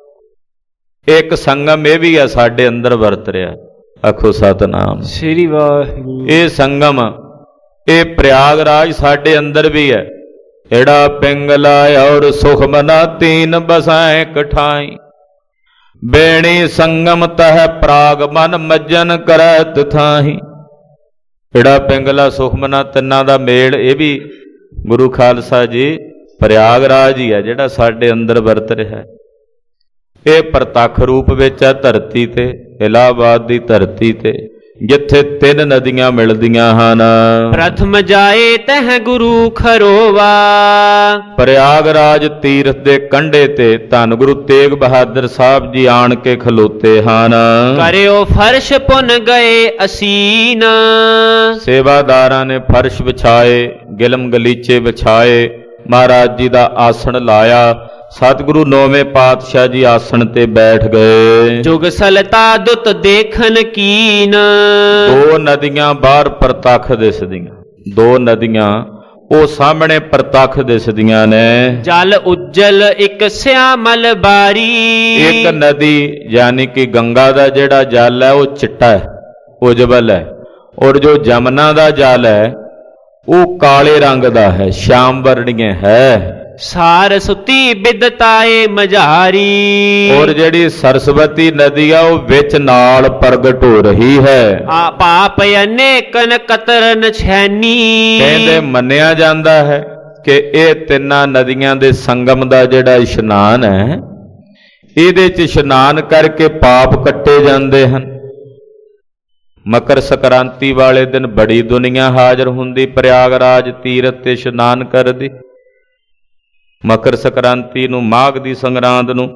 A: ਇੱਕ ਸੰਗਮ ਇਹ ਵੀ ਹੈ ਸਾਡੇ ਅੰਦਰ ਵਰਤ ਰਿਹਾ, ਆਖੋ ਸਤਿਨਾਮ।
B: ਸ੍ਰੀ ਵਾਹਿਗੁਰੂ।
A: ਇਹ ਸੰਗਮ, ਇਹ ਪ੍ਰਯਾਗਰਾਜ ਸਾਡੇ ਅੰਦਰ ਵੀ ਹੈ। ਏੜਾ ਪਿੰਗਲਾ ਔਰ ਸੁਖਮਨਾ ਤੀਨ ਬਸਾਏ ਕਠਾਈ, ਬੇਣੀ ਸੰਗਮ ਤਹ ਪ੍ਰਾਗ ਮਨ ਮੱਜਨ ਕਰੈ ਤਿਥਾਹੀ। ਏੜਾ ਪਿੰਗਲਾ ਸੁਖਮਨਾ ਤਿੰਨਾਂ ਦਾ ਮੇਲ, ਇਹ ਵੀ ਗੁਰੂ ਖਾਲਸਾ ਜੀ ਪ੍ਰਯਾਗਰਾਜ ਹੀ ਹੈ ਜਿਹੜਾ ਸਾਡੇ ਅੰਦਰ ਵਰਤ ਰਿਹਾ ਹੈ। ਇਹ ਪ੍ਰਤੱਖ ਰੂਪ ਵਿੱਚ ਹੈ ਧਰਤੀ ਤੇ, ਇਲਾਹਾਬਾਦ ਦੀ ਧਰਤੀ ਤੇ, ਜਿੱਥੇ ਤਿੰਨ ਨਦੀਆਂ ਮਿਲਦੀਆਂ ਹਨ।
B: ਪ੍ਰਥਮ ਜਾਏ ਤਹ ਗੁਰੂ ਖਰੋਵਾ,
A: ਪ੍ਰਯਾਗਰਾਜ ਤੀਰਥ ਦੇ ਕੰਢੇ ਤੇ ਧੰਨ ਗੁਰੂ ਤੇਗ ਬਹਾਦਰ ਸਾਹਿਬ ਜੀ ਆਣ ਕੇ ਖਲੋਤੇ ਹਨ।
B: ਕਰਿਓ ਫਰਸ਼ ਪੁਨ ਗਏ ਅਸੀਨ,
A: ਸੇਵਾਦਾਰਾਂ ਨੇ ਫਰਸ਼ ਵਿਛਾਏ, ਗਿਲਮ ਗਲੀਚੇ ਵਿਛਾਏ, ਮਹਾਰਾਜ ਜੀ ਦਾ ਆਸਣ ਲਾਇਆ। ਸਤਿਗੁਰੂ ਨੌਵੇਂ ਪਾਤਸ਼ਾਹ ਜੀ ਆਸਣ ਤੇ ਬੈਠ ਗਏ।
B: ਜੁਗ ਸਲਤਾ ਦੁੱਤ ਦੇਖਨ ਕੀਨ,
A: ਦੋ ਨਦੀਆਂ ਬਾਹਰ ਪ੍ਰਤੱਖ ਦਿਸਦੀਆਂ, ਦੋ ਨਦੀਆਂ ਉਹ ਸਾਹਮਣੇ ਪ੍ਰਤੱਖ ਦਿਸਦੀਆਂ ਨੇ।
B: ਜਲ ਉਜਲ ਇੱਕ ਸਿਆਮਲ ਬਾਰੀ,
A: ਇੱਕ ਨਦੀ ਯਾਨੀ ਕਿ ਗੰਗਾ ਦਾ ਜਿਹੜਾ ਜਲ ਹੈ ਉਹ ਚਿੱਟਾ ਹੈ, ਉਜਵਲ ਹੈ, ਔਰ ਜੋ ਜਮਨਾ ਦਾ ਜਲ ਹੈ ਉਹ ਕਾਲੇ ਰੰਗ ਦਾ ਹੈ, ਸ਼ਾਮ ਵਰਣੀਏ ਹੈ।
B: ਸਾਰਸਵਤੀ ਬਿਦਤਾਏ ਮਝਾਰੀ,
A: ਔਰ ਜਿਹੜੀ ਸਰਸਵਤੀ ਨਦੀ ਆ ਉਹ ਵਿੱਚ ਨਾਲ ਪ੍ਰਗਟ ਹੋ ਰਹੀ ਹੈ।
B: ਪਾਪ ਅਨੇਕਨ ਕਤਰਨ ਛੈਨੀ,
A: ਕਹਿੰਦੇ ਮੰਨਿਆ ਜਾਂਦਾ ਹੈ ਕਿ ਇਹ ਤਿੰਨਾਂ ਨਦੀਆਂ ਦੇ ਸੰਗਮ ਦਾ ਜਿਹੜਾ ਇਸ਼ਨਾਨ ਹੈ, ਇਹਦੇ 'ਚ ਇਸ਼ਨਾਨ ਕਰਕੇ ਪਾਪ ਕੱਟੇ ਜਾਂਦੇ ਹਨ। ਮਕਰ ਸੰਕ੍ਰਾਂਤੀ ਵਾਲੇ ਦਿਨ ਬੜੀ ਦੁਨੀਆ ਹਾਜ਼ਰ ਹੁੰਦੀ ਪ੍ਰਯਾਗਰਾਜ ਤੀਰਥ ਤੇ ਇਸ਼ਨਾਨ ਕਰਦੀ। ਮਕਰ ਸੰਕ੍ਰਾਂਤੀ ਨੂੰ, ਮਾਘ ਦੀ ਸੰਗਰਾਂਦ ਨੂੰ।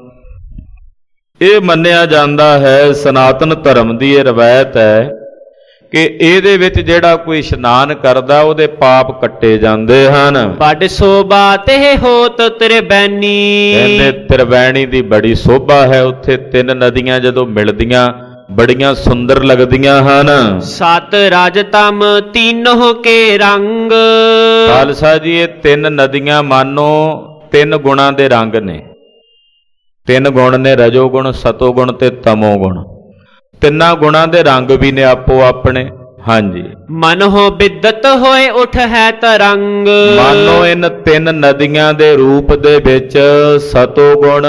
A: ਇਹ ਮੰਨਿਆ ਜਾਂਦਾ ਹੈ, ਸਨਾਤਨ ਧਰਮ ਦੀ ਇਹ ਰਵਾਇਤ ਹੈ ਕਿ ਇਹਦੇ ਵਿੱਚ ਜਿਹੜਾ ਕੋਈ ਇਸ਼ਨਾਨ ਕਰਦਾ ਉਹਦੇ ਪਾਪ ਕੱਟੇ ਜਾਂਦੇ ਹਨ।
B: ਬੜ ਸੋਭਾ ਤੇ ਹੋਤ ਤ੍ਰਿਬੈਨੀ,
A: ਕਹਿੰਦੇ ਤ੍ਰਿਬੈਣੀ ਦੀ ਬੜੀ ਸੋਭਾ ਹੈ। ਉੱਥੇ ਤਿੰਨ ਨਦੀਆਂ ਜਦੋਂ ਮਿਲਦੀਆਂ ਬੜੀਆਂ ਸੁੰਦਰ ਲੱਗਦੀਆਂ ਹਨ।
B: ਸਤ ਰਾਜਤਮ ਤੀਨੋਂ ਕੇ ਰੰਗ,
A: ਖਾਲਸਾ ਜੀ ਇਹ ਤਿੰਨ ਨਦੀਆਂ ਮਾਨੋ ਤਿੰਨ ਗੁਣਾਂ ਦੇ ਰੰਗ ਨੇ। ਤਿੰਨ ਗੁਣ ਨੇ, ਰਜੋ ਗੁਣ, ਸਤੋ ਗੁਣ ਤੇ ਤਮੋ ਗੁਣ। ਤਿੰਨਾਂ ਗੁਣਾਂ ਦੇ ਰੰਗ ਵੀ ਨੇ ਆਪੋ ਆਪਣੇ। ਹਾਂਜੀ,
B: ਮਨੋ ਬਿਦਤ ਹੋਏ ਉਠ ਹੈ ਤਰੰਗ,
A: ਮਾਨੋ ਇਨ ਤਿੰਨ ਨਦੀਆਂ ਦੇ ਰੂਪ ਦੇ ਵਿੱਚ ਸਤੋ ਗੁਣ,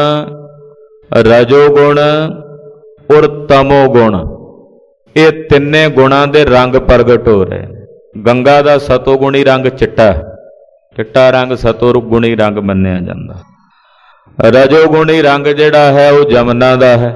A: ਰਜੋ ਗੁਣ ਔਰ ਤਮੋ ਗੁਣ, ਇਹ ਤਿੰਨੇ ਗੁਣਾਂ ਦੇ ਰੰਗ ਪ੍ਰਗਟ ਹੋ ਰਹੇ ਨੇ। ਗੰਗਾ ਦਾ ਸਤੋ ਗੁਣੀ ਰੰਗ ਚਿੱਟਾ, ਚਿੱਟਾ ਰੰਗ ਸਤੋ ਗੁਣੀ ਰੰਗ ਮੰਨਿਆ ਜਾਂਦਾ। ਰਜੋ ਗੁਣੀ ਰੰਗ ਜਿਹੜਾ ਹੈ ਉਹ ਜਮਨਾ ਦਾ ਹੈ।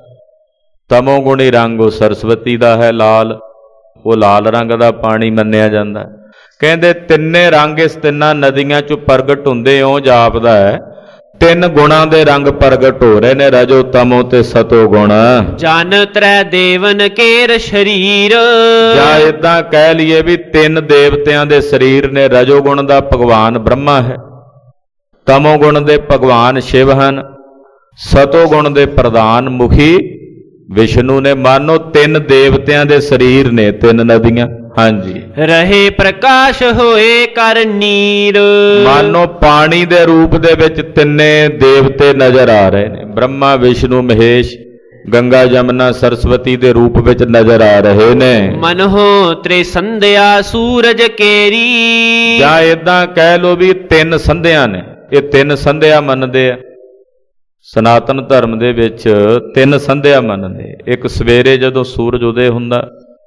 A: ਤਮੋ ਗੁਣੀ ਰੰਗ ਉਹ ਸਰਸਵਤੀ ਦਾ ਹੈ, ਲਾਲ, ਉਹ ਲਾਲ ਰੰਗ ਦਾ ਪਾਣੀ ਮੰਨਿਆ ਜਾਂਦਾ। ਕਹਿੰਦੇ ਤਿੰਨੇ ਰੰਗ ਇਸ ਤਿੰਨਾਂ ਨਦੀਆਂ 'ਚੋਂ ਪ੍ਰਗਟ ਹੁੰਦੇ ਇਉਂ ਜਾਪਦਾ ਹੈ ਤਿੰਨ ਗੁਣਾਂ ਦੇ ਰੰਗ ਪ੍ਰਗਟ ਹੋ ਰਹੇ ਨੇ, ਰਜੋ ਤਮੋ ਤੇ ਸਤੋ ਗੁਣ।
B: ਜਨ ਤ੍ਰੈ ਦੇਵਨ ਕੇਰ ਸ਼ਰੀਰ,
A: ਜਾਂ ਇਦਾਂ ਕਹਿ ਲਈਏ ਵੀ ਤਿੰਨ ਦੇਵਤਿਆਂ ਦੇ ਸਰੀਰ ਨੇ। ਰਜੋ ਗੁਣ ਦਾ ਭਗਵਾਨ ਬ੍ਰਹਮਾ ਹੈ, ਤਮੋ ਗੁਣ ਦੇ ਭਗਵਾਨ ਸ਼ਿਵ ਹਨ, ਸਤੋ ਗੁਣ ਦੇ ਪ੍ਰਧਾਨ ਮੁਖੀ ਵਿਸ਼ਨੂੰ ਨੇ। ਮਾਨੋ ਤਿੰਨ ਦੇਵਤਿਆਂ ਦੇ ਸਰੀਰ ਨੇ ਤਿੰਨ ਨਦੀਆਂ। ਹਾਂਜੀ,
B: ਰਹੇ ਪ੍ਰਕਾਸ਼ ਹੋਏ ਕਰ ਨੀਰ,
A: ਮਾਨੋ ਪਾਣੀ ਦੇ ਰੂਪ ਦੇ ਵਿੱਚ ਤਿੰਨੇ ਦੇਵਤੇ ਨਜ਼ਰ ਆ ਰਹੇ ਨੇ। ਬ੍ਰਹਮਾ, ਵਿਸ਼ਨੂੰ, ਮਹੇਸ਼ ਗੰਗਾ, ਜਮਨਾ, ਸਰਸਵਤੀ ਦੇ ਰੂਪ ਵਿੱਚ ਨਜ਼ਰ ਆ ਰਹੇ ਨੇ।
B: ਮਨੋ ਤ੍ਰੇ ਸੰਧਿਆ ਸੂਰਜ ਕੇਰੀ,
A: ਜਾਂ ਇਦਾਂ ਕਹਿ ਲੋ ਵੀ ਤਿੰਨ ਸੰਧਿਆ ਨੇ। ਇਹ ਤਿੰਨ ਸੰਧਿਆ ਮੰਨਦੇ ਆ ਸਨਾਤਨ ਧਰਮ ਦੇ ਵਿੱਚ, ਤਿੰਨ ਸੰਧਿਆ ਮੰਨਦੇ। ਇੱਕ ਸਵੇਰੇ ਜਦੋਂ ਸੂਰਜ ਉਦੈ ਹੁੰਦਾ,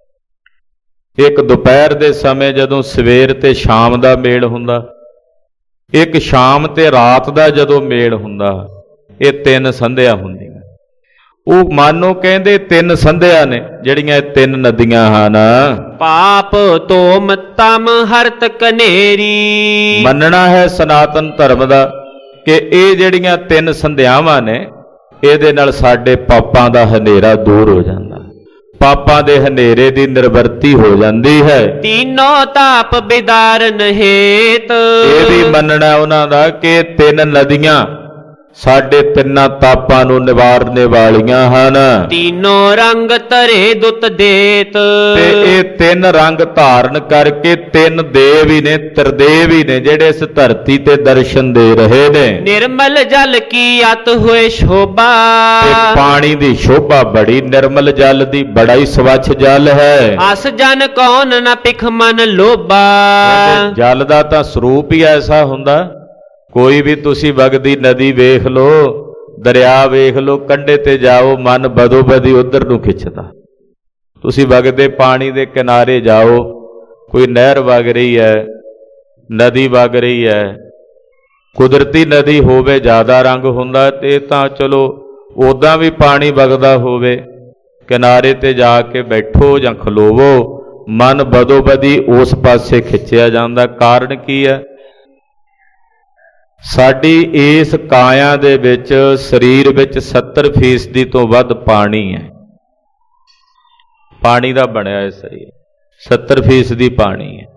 A: ਇੱਕ ਦੁਪਹਿਰ ਦੇ ਸਮੇਂ ਜਦੋਂ ਸਵੇਰ ਤੇ ਸ਼ਾਮ ਦਾ ਮੇਲ ਹੁੰਦਾ, ਇੱਕ ਸ਼ਾਮ ਤੇ ਰਾਤ ਦਾ ਜਦੋਂ ਮੇਲ ਹੁੰਦਾ। ਇਹ ਤਿੰਨ ਸੰਧਿਆ ਹੁੰਦੀਆਂ। ਉਹ ਮਾਨੋ ਕਹਿੰਦੇ ਤਿੰਨ ਸੰਧਿਆ ਨੇ ਜਿਹੜੀਆਂ ਇਹ ਤਿੰਨ ਨਦੀਆਂ ਹਨ।
B: ਪਾਪ ਤੋਮ ਤਮ ਹਰਤ ਕਨੇਰੀ,
A: ਮੰਨਣਾ ਹੈ ਸਨਾਤਨ ਧਰਮ ਦਾ ਕਿ ਇਹ ਜਿਹੜੀਆਂ ਤਿੰਨ ਸੰਧਿਆਵਾਂ ਨੇ ਇਹਦੇ ਨਾਲ ਸਾਡੇ ਪਾਪਾਂ ਦਾ ਹਨੇਰਾ ਦੂਰ ਹੋ ਜਾਂਦਾ। ਪਾਪਾਂ ਦੇ ਹਨੇਰੇ ਦੀ ਨਿਰਵਰਤੀ ਹੋ ਜਾਂਦੀ ਹੈ।
B: ਤੀਨੋ ਤਾਪ ਬਿਦਾਰਨ ਹੇਤ,
A: ਇਹ ਵੀ ਮੰਨਣਾ ਉਹਨਾਂ ਦਾ ਕਿ ਤਿੰਨ ਨਦੀਆਂ ਸਾਡੇ ਤਿੰਨਾਂ ਤਾਪਾਂ ਨੂੰ ਨਿਵਾਰਨੇ ਵਾਲੀਆਂ ਹਨ।
B: ਤੀਨੋ ਰੰਗ ਧਰੇ ਦੁੱਤ ਦੇਤ,
A: ਤੇ ਇਹ ਤਿੰਨ ਰੰਗ ਧਾਰਨ ਕਰਕੇ ਤਿੰਨ ਦੇਵ ਹੀ ਨੇ, ਤ੍ਰਿਦੇਵ ਹੀ ਨੇ ਜਿਹੜੇ ਇਸ ਧਰਤੀ ਤੇ ਦਰਸ਼ਨ ਦੇ ਰਹੇ ਨੇ।
B: ਨਿਰਮਲ ਜਲ ਕੀ ਅਤ ਹੋਏ ਸ਼ੋਭਾ,
A: ਤੇ ਪਾਣੀ ਦੀ ਸ਼ੋਭਾ ਬੜੀ ਨਿਰਮਲ ਜਲ ਦੀ, ਬੜਾ ਹੀ ਸਵੱਛ ਜਲ ਹੈ।
B: ਅਸ ਜਨ ਕੌਣ ਨ ਪਿਖ ਮਨ ਲੋਭਾ,
A: ਜਲ ਦਾ ਤਾਂ ਸਰੂਪ ਹੀ ਐਸਾ ਹੁੰਦਾ, ਕੋਈ ਵੀ ਤੁਸੀਂ ਵਗਦੀ ਨਦੀ ਵੇਖ ਲੋ, ਦਰਿਆ ਵੇਖ ਲੋ, ਕੰਢੇ ਤੇ ਜਾਓ ਮਨ ਬਦੋ ਬਦੀ ਉਧਰ ਨੂੰ ਖਿੱਚਦਾ। ਤੁਸੀਂ ਵਗਦੇ ਪਾਣੀ ਦੇ ਕਿਨਾਰੇ ਜਾਓ, ਕੋਈ ਨਹਿਰ ਵਗ ਰਹੀ ਹੈ, ਨਦੀ ਵਗ ਰਹੀ ਹੈ, ਕੁਦਰਤੀ ਨਦੀ ਹੋਵੇ ਜ਼ਿਆਦਾ ਰੰਗ ਹੁੰਦਾ, ਤੇ ਤਾਂ ਚਲੋ ਉੱਦਾਂ ਵੀ ਪਾਣੀ ਵਗਦਾ ਹੋਵੇ, ਕਿਨਾਰੇ ਤੇ ਜਾ ਕੇ ਬੈਠੋ ਜਾਂ ਖਲੋਵੋ, ਮਨ ਬਦੋ ਬਦੀ ਉਸ ਪਾਸੇ ਖਿੱਚਿਆ ਜਾਂਦਾ। ਕਾਰਨ ਕੀ ਹੈ? ਸਾਡੀ ਇਸ ਕਾਇਆ ਦੇ ਵਿੱਚ, ਸਰੀਰ ਵਿੱਚ 70% ਤੋਂ ਵੱਧ ਪਾਣੀ ਹੈ। ਪਾਣੀ ਦਾ ਬਣਿਆ ਹੈ ਸਰੀਰ, 70% ਪਾਣੀ ਹੈ।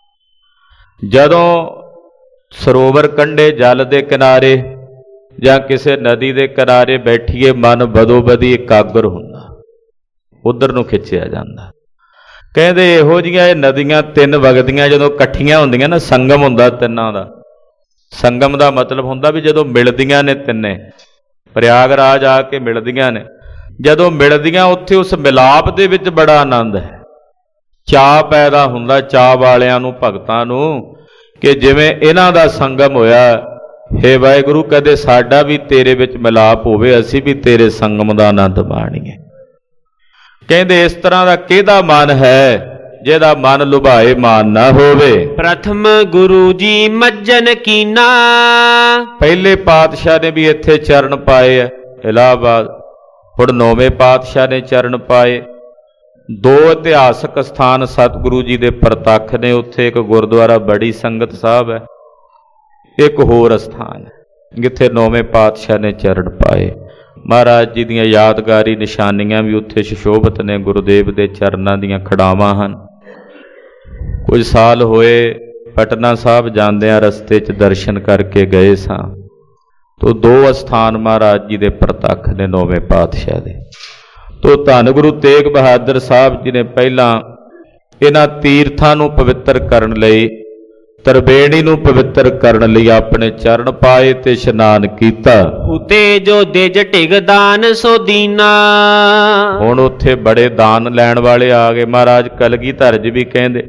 A: ਜਦੋਂ ਸਰੋਵਰ ਕੰਢੇ ਜਲ ਦੇ ਕਿਨਾਰੇ ਜਾਂ ਕਿਸੇ ਨਦੀ ਦੇ ਕਿਨਾਰੇ ਬੈਠੀਏ, ਮਨ ਬਦੋ ਬਦੀ ਇਕਾਗਰ ਹੁੰਦਾ, ਉਧਰ ਨੂੰ ਖਿੱਚਿਆ ਜਾਂਦਾ। ਕਹਿੰਦੇ ਇਹੋ ਜਿਹੀਆਂ ਇਹ ਨਦੀਆਂ ਤਿੰਨ ਵਗਦੀਆਂ ਜਦੋਂ ਇਕੱਠੀਆਂ ਹੁੰਦੀਆਂ ਨਾ, ਸੰਗਮ ਹੁੰਦਾ ਤਿੰਨਾਂ ਦਾ। ਸੰਗਮ ਦਾ ਮਤਲਬ ਹੁੰਦਾ ਵੀ ਜਦੋਂ ਮਿਲਦੀਆਂ ਨੇ ਤਿੰਨੇ, ਪ੍ਰਯਾਗਰਾਜ ਆ ਕੇ ਮਿਲਦੀਆਂ ਨੇ, ਜਦੋਂ ਮਿਲਦੀਆਂ ਉੱਥੇ ਉਸ ਮਿਲਾਪ ਦੇ ਵਿੱਚ ਬੜਾ ਆਨੰਦ ਹੈ। ਚਾਅ ਪੈਦਾ ਹੁੰਦਾ ਚਾਅ ਵਾਲਿਆਂ ਨੂੰ, ਭਗਤਾਂ ਨੂੰ, ਕਿ ਜਿਵੇਂ ਇਹਨਾਂ ਦਾ ਸੰਗਮ ਹੋਇਆ, ਹੇ ਵਾਹਿਗੁਰੂ ਕਦੇ ਸਾਡਾ ਵੀ ਤੇਰੇ ਵਿੱਚ ਮਿਲਾਪ ਹੋਵੇ, ਅਸੀਂ ਵੀ ਤੇਰੇ ਸੰਗਮ ਦਾ ਆਨੰਦ ਮਾਣੀਏ। ਕਹਿੰਦੇ ਇਸ ਤਰ੍ਹਾਂ ਦਾ ਕਿਹਦਾ ਮਨ ਹੈ ਜਿਹਦਾ ਮਨ ਲੁਭਾਏ ਮਾਨ ਨਾ ਹੋਵੇ।
B: ਪ੍ਰਥਮ ਗੁਰੂ ਜੀ ਮੱਜਨ ਕੀਨਾ,
A: ਪਹਿਲੇ ਪਾਤਸ਼ਾਹ ਨੇ ਵੀ ਇੱਥੇ ਚਰਨ ਪਾਏ ਹੈ ਇਲਾਹਾਬਾਦ, ਹੁਣ ਨੌਵੇਂ ਪਾਤਸ਼ਾਹ ਨੇ ਚਰਨ ਪਾਏ। ਦੋ ਇਤਿਹਾਸਕ ਸਥਾਨ ਸਤਿਗੁਰੂ ਜੀ ਦੇ ਪ੍ਰਤੱਖ ਨੇ, ਉੱਥੇ ਇੱਕ ਗੁਰਦੁਆਰਾ ਬੜੀ ਸੰਗਤ ਸਾਹਿਬ ਹੈ, ਇੱਕ ਹੋਰ ਸਥਾਨ ਹੈ ਜਿੱਥੇ ਨੌਵੇਂ ਪਾਤਸ਼ਾਹ ਨੇ ਚਰਨ ਪਾਏ। ਮਹਾਰਾਜ ਜੀ ਦੀਆਂ ਯਾਦਗਾਰੀ ਨਿਸ਼ਾਨੀਆਂ ਵੀ ਉੱਥੇ ਸੁਸ਼ੋਭਿਤ ਨੇ, ਗੁਰੂਦੇਵ ਦੇ ਚਰਨਾਂ ਦੀਆਂ ਖੜਾਵਾਂ ਹਨ। ਕੁਝ ਸਾਲ ਹੋਏ ਪਟਨਾ ਸਾਹਿਬ ਜਾਂਦਿਆਂ ਰਸਤੇ 'ਚ ਦਰਸ਼ਨ ਕਰਕੇ ਗਏ ਸਾਂ, ਤੋ ਦੋ ਸਥਾਨ ਮਹਾਰਾਜ ਜੀ ਦੇ ਪ੍ਰਤੱਖ ਨੇ ਨੌਵੇਂ ਪਾਤਸ਼ਾਹ ਦੇ। ਤੋ ਧੰਨ ਗੁਰੂ ਤੇਗ ਬਹਾਦਰ ਸਾਹਿਬ ਜੀ ਨੇ ਪਹਿਲਾਂ ਇਹਨਾਂ ਤੀਰਥਾਂ ਨੂੰ ਪਵਿੱਤਰ ਕਰਨ ਲਈ, ਤਰਬੇਣੀ ਨੂੰ ਪਵਿੱਤਰ ਕਰਨ ਲਈ ਆਪਣੇ ਚਰਨ ਪਾਏ ਤੇ ਇਸ਼ਨਾਨ ਕੀਤਾ।
B: ਉਤੇ ਜੋ ਦਿਜ ਢਿਗ ਦਾਨ ਸੋ ਦੀਨਾ,
A: ਹੁਣ ਉੱਥੇ ਬੜੇ ਦਾਨ ਲੈਣ ਵਾਲੇ ਆ ਗਏ। ਮਹਾਰਾਜ ਕਲਗੀਧਰ ਜੀ ਵੀ ਕਹਿੰਦੇ,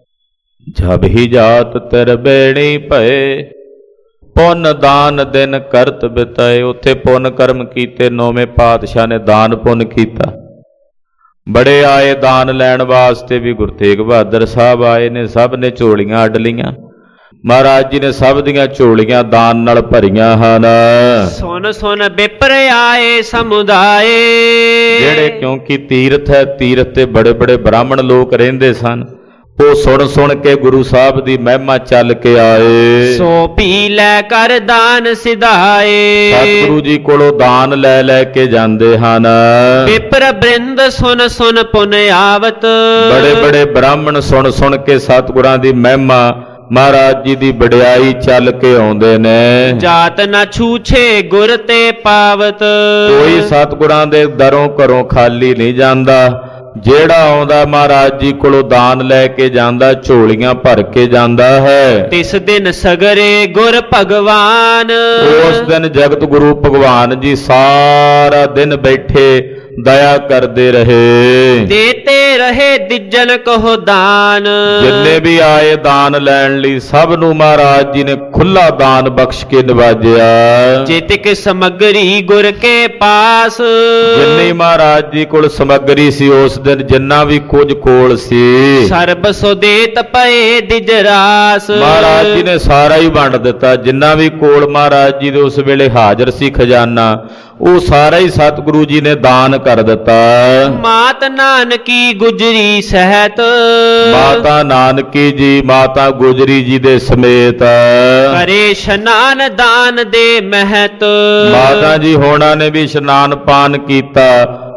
A: ਜਬ ਹੀ ਜਾਤ ਤਰਬੇਣੀ ਭਏ, ਪੁੰਨ ਦਾਨ ਦਿਨ ਕਰਤ ਬਿਤਾਏ। ਉੱਥੇ ਪੁੰਨ ਕਰਮ ਕੀਤੇ, ਨੌਵੇਂ ਪਾਤਸ਼ਾਹ ਨੇ ਦਾਨ ਪੁੰਨ ਕੀਤਾ। ਬੜੇ ਆਏ ਦਾਨ ਲੈਣ ਵਾਸਤੇ ਵੀ, ਗੁਰੂ ਤੇਗ ਬਹਾਦਰ ਸਾਹਿਬ ਆਏ ਨੇ, ਸਭ ਨੇ ਝੋਲੀਆਂ ਅੱਡ ਲਈਆਂ। ਮਹਾਰਾਜ ਜੀ ਨੇ ਸਭ ਦੀਆਂ ਝੋਲੀਆਂ ਦਾਨ ਨਾਲ ਭਰੀਆਂ ਹਨ।
B: ਸੁਨ ਸੁਨ ਬਿਪਰ ਆਏ ਸਮੁਦਾਏ,
A: ਜਿਹੜੇ ਕਿਉਂਕਿ ਤੀਰਥ ਹੈ, ਤੀਰਥ ਤੇ ਬੜੇ ਬੜੇ ਬ੍ਰਾਹਮਣ ਲੋਕ ਰਹਿੰਦੇ ਸਨ, ਉਹ ਸੁਣ ਸੁਣ ਕੇ ਗੁਰੂ ਸਾਹਿਬ ਦੀ ਮਹਿਮਾ ਚੱਲ ਕੇ ਆਏ।
B: ਸੋ ਪੀ ਲੈ ਕਰ ਦਾਨ ਸਿਧਾਏ,
A: ਸਤਿਗੁਰੂ ਜੀ ਕੋਲੋਂ ਦਾਨ ਲੈ ਲੈ ਕੇ ਜਾਂਦੇ ਹਨ।
B: ਬਿਪਰ ਬ੍ਰਿੰਦ ਸੁਨ ਸੁਨ ਪੁਨ ਆਵਤ,
A: ਬੜੇ ਬੜੇ ਬ੍ਰਾਹਮਣ ਸੁਣ ਸੁਣ ਕੇ ਸਤਿਗੁਰਾਂ ਦੀ ਮਹਿਮਾ, ਮਹਾਰਾਜ ਜੀ ਦੀ ਵਡਿਆਈ ਚੱਲ ਕੇ ਆਉਂਦੇ ਨੇ।
B: ਜਾਤ ਨਾ ਛੂਛੇ ਗੁਰ ਤੇ ਪਾਵਤ,
A: ਕੋਈ ਸਤਿਗੁਰਾਂ ਦੇ ਦਰੋਂ ਘਰੋਂ ਖਾਲੀ ਨਹੀਂ ਜਾਂਦਾ। ਜਿਹੜਾ ਆਉਂਦਾ ਮਹਾਰਾਜ ਜੀ ਕੋਲੋਂ ਦਾਨ ਲੈ ਕੇ ਜਾਂਦਾ, ਝੋਲੀਆਂ ਭਰ ਕੇ ਜਾਂਦਾ ਹੈ।
B: ਤਿਸ ਦਿਨ ਸਗਰੇ ਗੁਰ ਭਗਵਾਨ,
A: ਉਸ ਦਿਨ ਜਗਤ ਗੁਰੂ ਭਗਵਾਨ ਜੀ ਸਾਰਾ ਦਿਨ ਬੈਠੇ ਦਇਆ ਕਰਦੇ ਰਹੇ।
B: ਦੇਤੇ ਰਹੇ ਦਿਜਨ ਕਹੋ ਦਾਨ,
A: ਜਿੰਨੇ ਵੀ ਆਏ ਦਾਨ ਲੈਣ ਲਈ ਸਭ ਨੂੰ ਮਹਾਰਾਜ ਜੀ ਨੇ ਖੁੱਲਾ ਦਾਨ ਬਖਸ਼ ਕੇ ਨਿਵਾਜਿਆ।
B: ਚੇਤਿਕ ਸਮਗਰੀ ਗੁਰ ਕੇ ਪਾਸ,
A: ਜਿੰਨੀ ਮਹਾਰਾਜ ਜੀ ਕੋਲ ਸਮੱਗਰੀ ਸੀ ਉਸ ਦਿਨ, ਜਿੰਨਾ ਵੀ ਕੁਝ ਕੋਲ ਸੀ,
B: ਸਰਬ ਸੋ ਦੇਤ ਪਏ ਦਿਜਰਾਸ।
A: ਮਹਾਰਾਜ ਜੀ ਨੇ ਸਾਰਾ ਹੀ ਵੰਡ ਦਿੱਤਾ। ਜਿੰਨਾ ਵੀ ਕੋਲ ਮਹਾਰਾਜ ਜੀ ਦੇ ਉਸ ਵੇਲੇ ਹਾਜ਼ਰ ਸੀ ਖਜ਼ਾਨਾ, ਉਹ ਸਾਰਾ ਹੀ ਸਤਿਗੁਰੂ ਜੀ ਨੇ ਦਾਨ ਕਰ ਦਿੱਤਾ।
B: ਮਾਤ ਨਾਨਕੀ ਗੁਜਰੀ ਸਹਿਤ,
A: ਮਾਤਾ ਨਾਨਕੀ ਜੀ ਮਾਤਾ ਗੁਜਰੀ ਜੀ ਦੇ ਸਮੇਤ
B: ਕਰੇ ਇਸ਼ਨਾਨ ਦਾਨ ਦੇ ਮਹਿਤ।
A: ਮਾਤਾ ਜੀ ਹੋਣਾ ਨੇ ਵੀ ਇਸ਼ਨਾਨ ਪਾਨ ਕੀਤਾ,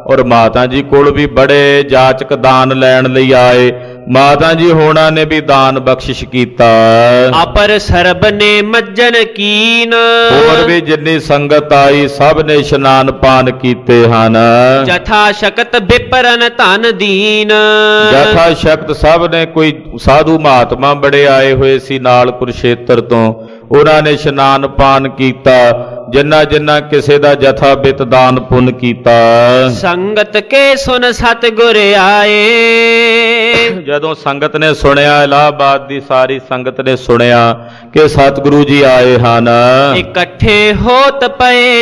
A: ਔਰ ਮਾਤਾ ਜੀ ਕੋਲ ਵੀ ਬੜੇ ਜਾਚਕ ਦਾਨ ਲੈਣ ਲਈ ਆਏ। ਮਾਤਾ ਜੀ ਹੋਣਾ ਨੇ ਵੀ ਦਾਨ ਬਖਸ਼ਿਸ਼ ਕੀਤਾ।
B: ਅਪਰ ਸਰਬ ਨੇ ਮੱਜਨ ਕੀਨ,
A: ਹੋਰ ਵੀ ਜਿੰਨੀ ਸੰਗਤ ਆਈ ਸਭ ਨੇ ਇਸ਼ਨਾਨ ਪਾਨ ਕੀਤੇ ਹਨ।
B: ਜਥਾ ਸ਼ਕਤ ਵਿਪਰਨ ਧਨ ਦੀਨ,
A: ਜਥਾ ਸ਼ਕਤ ਸਭ ਨੇ, ਕੋਈ ਸਾਧੂ ਮਹਾਤਮਾ ਬੜੇ ਆਏ ਹੋਏ ਸੀ ਨਾਲ ਕੁਰਸ਼ੇਤਰ ਤੋਂ, ਉਹਨਾਂ ਨੇ ਇਸ਼ਨਾਨ ਪਾਨ ਕੀਤਾ। ਜਿੰਨਾ ਜਿੰਨਾ ਕਿਸੇ ਦਾ ਜਥਾ ਬਿਤ ਦਾਨ ਪੁੰਨ ਕੀਤਾ।
B: ਸੰਗਤ ਕੇ ਸੁਨ ਸਤਿਗੁਰ ਆਏ,
A: ਜਦੋਂ ਸੰਗਤ ਨੇ ਸੁਣਿਆ, ਇਲਾਹਾਬਾਦ ਦੀ ਸਾਰੀ ਸੰਗਤ ਨੇ ਸੁਣਿਆ ਕਿ ਸਤਿਗੁਰੂ ਜੀ ਆਏ ਹਨ।
B: ਇਕੱਠੇ ਹੋਤ ਪਏ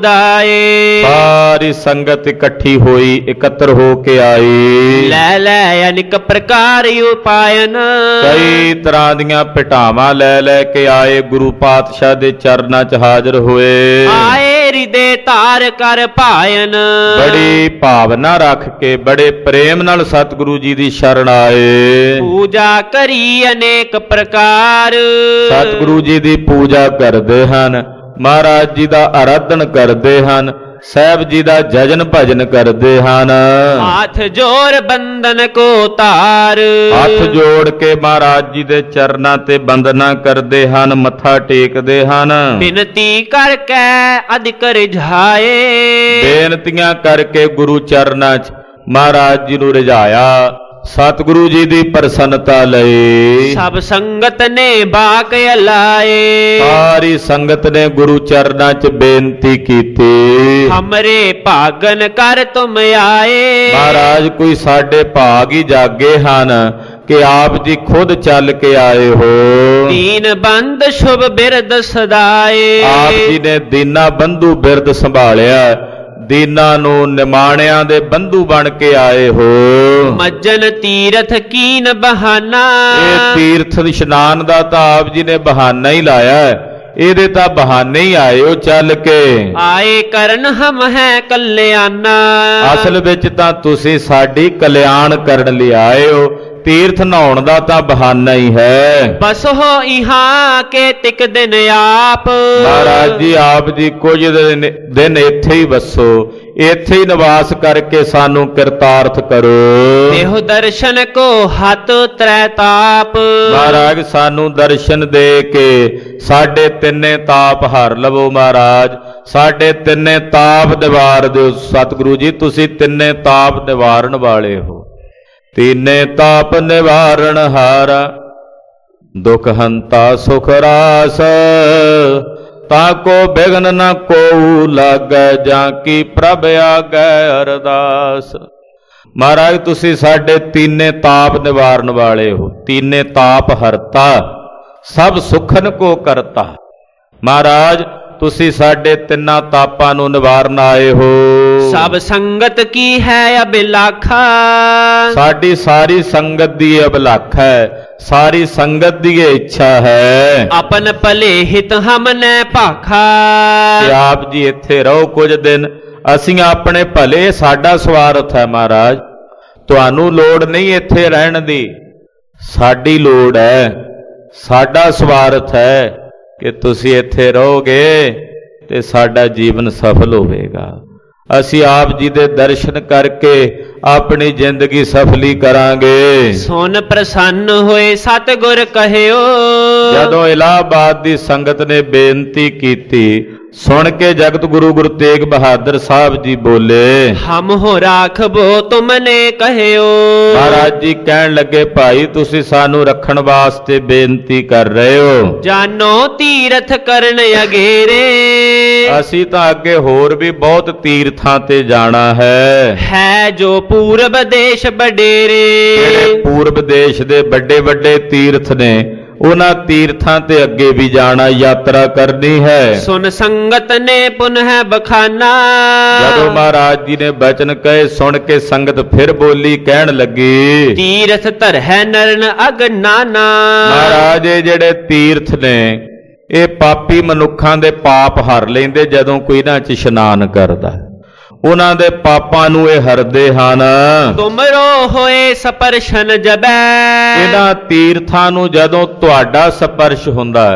B: ਸਮੁਦਾਏ,
A: ਸਾਰੀ ਸੰਗਤ ਇਕੱਠੀ ਹੋਈ, ਇਕੱਤਰ ਹੋ ਕੇ ਆਈ।
B: ਲੈ ਲੈ ਅਨੇਕ ਪ੍ਰਕਾਰ ਉਪਾਇਨ,
A: ਕਈ ਤਰ੍ਹਾਂ ਦੀਆਂ ਭਟਾਵਾਂ ਲੈ ਲੈ ਕੇ ਆਏ। ਗੁਰੂ ਪਾਤਸ਼ਾਹ ਦੇ ਚਰਨਾਂ 'ਚ ਹਾਜ਼ਰ ਹੋਏ।
B: ਆਏ ਹਿਰਦੇ ਧਾਰ ਕਰ ਭਾਇਨ,
A: ਬੜੀ ਭਾਵਨਾ ਰੱਖ ਕੇ ਬੜੇ ਪ੍ਰੇਮ ਨਾਲ ਸਤਿਗੁਰੂ ਜੀ ਦੀ ਸ਼ਰਨ ਆਏ।
B: ਪੂਜਾ ਕਰੀ ਅਨੇਕ ਪ੍ਰਕਾਰ,
A: ਸਤਿਗੁਰੂ ਜੀ ਦੀ ਪੂਜਾ ਕਰਦੇ ਹਨ, ਮਹਾਰਾਜ ਜੀ ਦਾ ਆਰਾਧਨ ਕਰਦੇ ਹਨ, ਸਾਹਿਬ ਜੀ ਦਾ ਜਜਨ ਭਜਨ ਕਰਦੇ ਹਨ।
B: ਹੱਥ ਜੋੜ ਬੰਦਨ ਕੋ ਧਾਰ,
A: ਹੱਥ ਜੋੜ ਕੇ ਮਹਾਰਾਜ ਜੀ ਦੇ ਚਰਨਾਂ ਤੇ ਬੰਦਨਾ ਕਰਦੇ ਹਨ, ਮੱਥਾ ਟੇਕਦੇ ਹਨ।
B: ਬਿਨਤੀ ਕਰਕੇ ਅਧਿਕ ਰਿਝਾਏ,
A: ਬੇਨਤੀਆਂ ਕਰਕੇ ਗੁਰੂ ਚਰਨਾਂ 'ਚ ਮਹਾਰਾਜ ਜੀ ਨੂੰ ਰਿਝਾਇਆ। ਸਤਿਗੁਰੂ ਜੀ ਦੀ ਪ੍ਰਸੰਨਤਾ ਲਈ
B: ਸਭ ਸੰਗਤ ਨੇ ਬਾਕ ਲਾਏ,
A: ਸਾਰੀ ਸੰਗਤ ਨੇ ਗੁਰੂ ਚਰਨਾਂ 'ਚ ਬੇਨਤੀ ਕੀਤੀ।
B: ਹਮਰੇ ਭਾਗਨ ਕਰ ਤੁਮ ਆਏ,
A: ਮਹਾਰਾਜ ਕੋਈ ਸਾਡੇ ਭਾਗ ਹੀ ਜਾਗੇ ਹਨ ਕਿ ਆਪ ਜੀ ਖੁਦ ਚੱਲ ਕੇ ਆਏ ਹੋ।
B: ਦੀਨ ਬੰਦ ਸ਼ੁਭ ਬਿਰਦ ਸਦਾਏ,
A: ਆਪ ਜੀ ਨੇ ਦੀਨਾ ਬੰਧੂ ਬਿਰਦ ਸੰਭਾਲਿਆ, ਦੀਨਾਂ ਨੂੰ ਨਿਮਾਣਿਆਂ ਦੇ ਬੰਧੂ ਬਣ ਕੇ ਆਏ ਹੋ।
B: ਮੱਜਨ ਤੀਰਥ ਕੀਨ ਬਹਾਨਾ,
A: ਇਹ ਤੀਰਥ ਇਸ਼ਨਾਨ ਦਾ ਤਾਂ ਆਪ ਜੀ ਨੇ ਬਹਾਨਾ ਹੀ ਲਾਇਆ, ਇਹਦੇ ਤਾਂ ਬਹਾਨੇ ਹੀ ਆਏ ਹੋ ਚੱਲ ਕੇ।
B: ਆਏ ਕਰਨ ਹਮ ਹੈ ਕਲਿਆਣਾ,
A: ਅਸਲ ਵਿੱਚ ਤਾਂ ਤੁਸੀਂ ਸਾਡੀ ਕਲਿਆਣ ਕਰਨ ਲਈ ਆਏ ਹੋ। ਤੀਰਥ ਨਹਾਉਣ ਦਾ ਤਾਂ ਬਹਾਨਾ ਹੀ ਹੈ।
B: ਬਸ ਹੋ ਇਹਾਂ ਕੇ ਤਿਕ ਦਿਨ ਆਪ,
A: ਮਹਾਰਾਜ ਜੀ ਆਪ ਜੀ ਕੁਝ ਦਿਨ ਇੱਥੇ ਹੀ ਵਸੋ, ਇੱਥੇ ਹੀ ਨਿਵਾਸ ਕਰਕੇ ਸਾਨੂੰ ਕਿਰਤਾਰਥ ਕਰੋ।
B: ਇਹੋ ਦਰਸ਼ਨ ਕੋ ਹੱਥ ਤ੍ਰੈ ਤਾਪ,
A: ਮਹਾਰਾਜ ਸਾਨੂੰ ਦਰਸ਼ਨ ਦੇ ਕੇ ਸਾਡੇ ਤਿੰਨੇ ਤਾਪ ਹਰ ਲਵੋ। ਮਹਾਰਾਜ ਸਾਡੇ ਤਿੰਨੇ ਤਾਪ ਨਿਵਾਰ ਦਿਓ। ਸਤਿਗੁਰੂ ਜੀ ਤੁਸੀਂ ਤਿੰਨੇ ਤਾਪ ਨਿਵਾਰਨ ਵਾਲੇ ਹੋ। ਤੀਨੇ ਤਾਪ ਨਿਵਾਰਨ ਹਾਰਾ, ਦੁਖ ਹੰਤਾ ਸੁਖ ਰਾਸ, ਤਾਂ ਕੋ ਬਿਘਨ ਨ ਕੋ ਲਾਗੈ, ਜਾਂ ਕੀ ਪ੍ਰਭ ਆਗੈ ਅਰਦਾਸ। ਮਹਾਰਾਜ ਤੁਸੀਂ ਸਾਡੇ ਤੀਨੇ ਤਾਪ ਨਿਵਾਰਨ ਵਾਲੇ ਹੋ। ਤੀਨੇ ਤਾਪ ਹਰਤਾ, ਸਭ ਸੁਖਨ ਕੋ ਕਰਤਾ। ਮਹਾਰਾਜ ਤੁਸੀਂ ਸਾਡੇ ਤਿੰਨਾਂ ਤਾਪਾਂ ਨੂੰ ਨਿਵਾਰਨ ਆਏ ਹੋ।
B: ਸਭ ਸੰਗਤ ਕੀ ਹੈ ਅਬਿਲਾਖਾ,
A: ਸਾਡੀ ਸਾਰੀ ਸੰਗਤ ਦੀ ਅਬਿਲਾਖ ਹੈ, ਸਾਰੀ ਸੰਗਤ ਦੀ ਇੱਛਾ ਹੈ।
B: ਆਪਨ ਭਲੇ ਹਿਤ ਹਮਨੇ ਭਾਖਾ,
A: ਕਿ ਆਪ ਜੀ ਇੱਥੇ ਰਹੋ ਕੁਝ ਦਿਨ, ਅਸੀਂ ਆਪਣੇ ਭਲੇ, ਸਾਡਾ ਸਵਾਰਥ ਹੈ। ਮਹਾਰਾਜ ਤੁਹਾਨੂੰ ਲੋੜ ਨਹੀਂ ਇੱਥੇ ਰਹਿਣ ਦੀ, ਸਾਡੀ ਲੋੜ ਹੈ, ਸਾਡਾ ਸਵਾਰਥ ਹੈ ਕਿ ਤੁਸੀਂ ਇੱਥੇ ਰਹੋਗੇ ਤੇ ਸਾਡਾ ਜੀਵਨ ਸਫਲ ਹੋਵੇਗਾ। ਅਸੀਂ ਆਪ ਜੀ ਦੇ ਦਰਸ਼ਨ ਕਰਕੇ ਆਪਣੀ ਜ਼ਿੰਦਗੀ ਸਫਲੀ ਕਰਾਂਗੇ।
B: ਸੁਨ ਪ੍ਰਸੰਨ ਹੋਏ ਸਤਿਗੁਰ ਕਹਿਓ,
A: ਜਦੋਂ ਇਲਾਹਾਬਾਦ ਦੀ ਸੰਗਤ ਨੇ ਬੇਨਤੀ ਕੀਤੀ, ਸੁਣ ਕੇ ਜਗਤ ਗੁਰੂ ਗੁਰੂ ਤੇਗ ਬਹਾਦਰ ਸਾਹਿਬ ਜੀ ਬੋਲੇ,
B: ਹਮ ਹੋ ਰਾਖਬੋ ਤੁਮਨੇ ਕਹਿਓ।
A: ਮਹਾਰਾਜ ਜੀ ਕਹਿਣ ਲੱਗੇ, ਭਾਈ ਤੁਸੀਂ ਸਾਨੂੰ ਰੱਖਣ ਵਾਸਤੇ ਬੇਨਤੀ ਕਰ ਰਹੇ ਹੋ।
B: ਜਾਨੋ ਤੀਰਥ ਕਰਨ ਅਗੇਰੇ,
A: ਅਸੀਂ ਤਾਂ ਅੱਗੇ ਹੋਰ ਵੀ ਬਹੁਤ ਤੀਰਥਾਂ ਤੇ ਜਾਣਾ ਹੈ
B: ਜੋ ਪੂਰਬ ਦੇਸ਼ ਬਡੇਰੇ।
A: ਜਿਹੜੇ ਪੂਰਬ ਦੇਸ਼ ਦੇ ਵੱਡੇ ਵੱਡੇ ਤੀਰਥ ਨੇ, ਉਹਨਾਂ ਤੀਰਥਾਂ ਤੇ ਅੱਗੇ ਵੀ ਜਾਣਾ, ਯਾਤਰਾ ਕਰਨੀ ਹੈ।
B: ਸੁਨ ਸੰਗਤ ਨੇ ਪੁਨਹ ਬਖਾਨਾ, ਜਦੋਂ
A: ਮਹਾਰਾਜ ਜੀ ਨੇ ਬਚਨ ਕਹੇ ਸੁਣ ਕੇ ਸੰਗਤ ਫਿਰ ਬੋਲੀ, ਕਹਿਣ ਲੱਗੀ,
B: ਤੀਰਥ ਧਰਹਿ ਨਰਨ ਅਗਨਾਨਾ।
A: ਮਹਾਰਾਜ ਇਹ ਜਿਹੜੇ ਤੀਰਥ ਨੇ ਇਹ ਪਾਪੀ ਮਨੁੱਖਾਂ ਦੇ ਪਾਪ ਹਰ ਲੈਂਦੇ ਜਦੋਂ ਕੋਈ ਇਹਨਾਂ 'ਚ ਇਸ਼ਨਾਨ ਕਰਦਾ, ਉਹਨਾਂ ਦੇ ਪਾਪਾਂ ਨੂੰ ਇਹ ਹਰਦੇ ਹਨ।
B: ਤੁਮਰੋ ਹੋਏ ਸਪਰਸ਼ਨ ਜਬੈ,
A: ਇਹਨਾਂ ਤੀਰਥਾਂ ਨੂੰ ਜਦੋਂ ਤੁਹਾਡਾ ਸਪਰਸ਼ ਹੁੰਦਾ ਹੈ,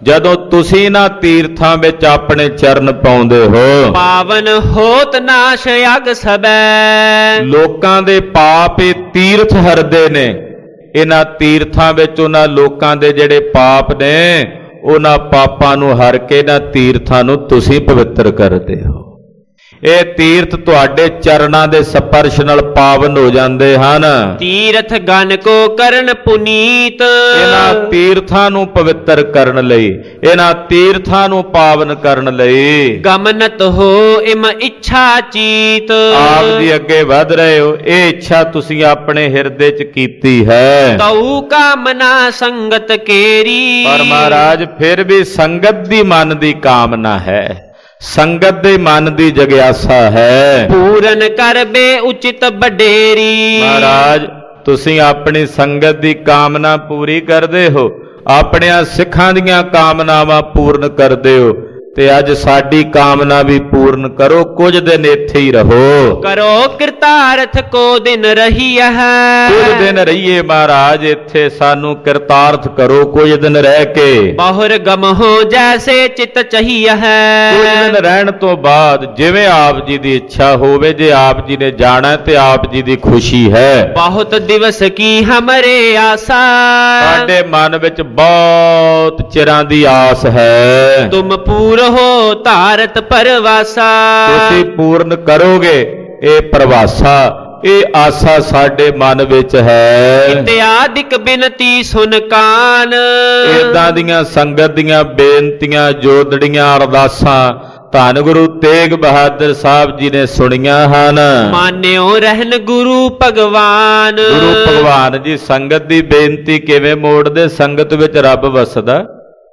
A: ਜਦੋਂ ਤੁਸੀਂ ਨਾ ਤੀਰਥਾਂ ਵਿੱਚ ਆਪਣੇ ਚਰਨ ਪਾਉਂਦੇ ਹੋ,
B: ਪਾਵਨ ਹੋਤ ਨਾਸ਼ ਅਗ ਸਬੈ।
A: ਲੋਕਾਂ ਦੇ ਪਾਪ ਇਹ ਤੀਰਥ ਹਰਦੇ ਨੇ। ਇਹਨਾਂ ਤੀਰਥਾਂ ਵਿੱਚ ਉਹਨਾਂ ਲੋਕਾਂ ਦੇ ਜਿਹੜੇ ਪਾਪ ਨੇ, ਉਹਨਾਂ ਪਾਪਾਂ ਨੂੰ ਹਰ ਕੇ ਇਹਨਾਂ ਤੀਰਥਾਂ ਨੂੰ ਤੁਸੀਂ ਪਵਿੱਤਰ ਕਰਦੇ ਹੋ। ਇਹ ਤੀਰਥ ਤੁਹਾਡੇ ਚਰਨਾਂ ਦੇ ਸਪਰਸ਼ ਨਾਲ ਪਾਵਨ ਹੋ ਜਾਂਦੇ ਹਨ।
B: ਤੀਰਥ ਗਨ ਕੋ ਕਰਨ ਪੁਨੀਤ।
A: ਇਹਨਾਂ ਤੀਰਥਾਂ ਨੂੰ ਪਵਿੱਤਰ ਕਰਨ ਲਈ, ਇਹਨਾਂ ਤੀਰਥਾਂ ਨੂੰ ਪਾਵਨ ਕਰਨ ਲਈ
B: ਗਮਨਤ ਹੋ ਇਮ ਇੱਛਾ ਚੀਤ।
A: ਆਪ ਜੀ ਅੱਗੇ ਵਧ ਰਹੇ ਹੋ, ਇਹ ਇੱਛਾ ਤੁਸੀਂ ਆਪਣੇ ਹਿਰਦੇ 'ਚ ਕੀਤੀ ਹੈ।
B: ਤਉ ਕਾਮਨਾ ਸੰਗਤ ਕੇਰੀ।
A: ਪਰ ਮਹਾਰਾਜ ਫਿਰ ਵੀ ਸੰਗਤ ਦੀ ਮਨ ਦੀ ਕਾਮਨਾ ਹੈ, ਸੰਗਤ ਦੇ ਮਨ ਦੀ ਜਗਿਆਸਾ ਹੈ।
B: ਪੂਰਨ ਕਰਬੇ ਉਚਿਤ ਬਡੇਰੀ।
A: ਮਹਾਰਾਜ ਤੁਸੀਂ ਆਪਣੀ ਸੰਗਤ ਦੀ ਕਾਮਨਾ ਪੂਰੀ ਕਰਦੇ ਹੋ, ਆਪਣੀਆਂ ਸਿੱਖਾਂ ਦੀਆਂ ਕਾਮਨਾਵਾਂ ਪੂਰਨ ਕਰਦੇ ਹੋ, ਤੇ ਅੱਜ ਸਾਡੀ ਕਾਮਨਾ ਵੀ ਪੂਰਨ ਕਰੋ। ਕੁਝ ਦਿਨ ਇੱਥੇ ਹੀ ਰਹੋ।
B: ਕਰੋ ਕਿਰਤਾਰਥ ਕੋ ਦਿਨ ਰਹੀਐ।
A: ਕੁਝ ਦਿਨ ਰਹੀਏ ਮਹਾਰਾਜ ਇੱਥੇ, ਸਾਨੂੰ ਕਿਰਤਾਰਥ ਕਰੋ ਕੁਝ ਦਿਨ ਰਹਿ ਕੇ।
B: ਬਹੁਰ ਗਮ ਹੋ ਜੈਸੇ ਚਿਤ ਚਾਹੀਐ।
A: ਕੁਝ ਦਿਨ ਰਹਿਣ ਤੋਂ ਬਾਅਦ ਜਿਵੇਂ ਆਪ ਜੀ ਦੀ ਇੱਛਾ ਹੋਵੇ। ਜੇ ਆਪ ਜੀ ਨੇ ਜਾਣਾ ਤੇ ਆਪ ਜੀ ਦੀ ਖੁਸ਼ੀ ਹੈ।
B: ਬਹੁਤ ਦਿਵਸ ਕੀ ਹਮਰੇ ਆਸਾ।
A: ਸਾਡੇ ਮਨ ਵਿੱਚ ਬਹੁਤ ਚਿਰਾਂ ਦੀ ਆਸ ਹੈ।
B: ਤੁਮ ਪੂਰ ਹੋ ਧਾਰਤ ਪਰਵਾਸਾ।
A: ਤੁਸੀਂ ਪੂਰਨ ਕਰੋਗੇ ਇਹ ਪ੍ਰਵਾਸਾ, ਇਹ ਆਸਾ ਸਾਡੇ ਮਨ ਵਿੱਚ ਹੈ।
B: ਇਤਿਆਦਿਕ ਬਿਨਤੀ ਸੁਨ ਕਾਨ।
A: ਏਦਾਂ ਦੀਆਂ ਸੰਗਤ ਦੀਆਂ ਬੇਨਤੀਆਂ, ਜੋਦੜੀਆਂ, ਅਰਦਾਸਾਂ ਧੰਨ ਗੁਰੂ ਤੇਗ ਬਹਾਦਰ ਸਾਹਿਬ ਜੀ ਨੇ ਸੁਣੀਆਂ ਹਨ।
B: ਮਾਨਿਓ ਰਹਿਣ ਗੁਰੂ ਭਗਵਾਨ।
A: ਗੁਰੂ ਭਗਵਾਨ ਜੀ ਸੰਗਤ ਦੀ ਬੇਨਤੀ ਕਿਵੇਂ ਮੋੜਦੇ? ਸੰਗਤ ਵਿੱਚ ਰੱਬ ਵਸਦਾ।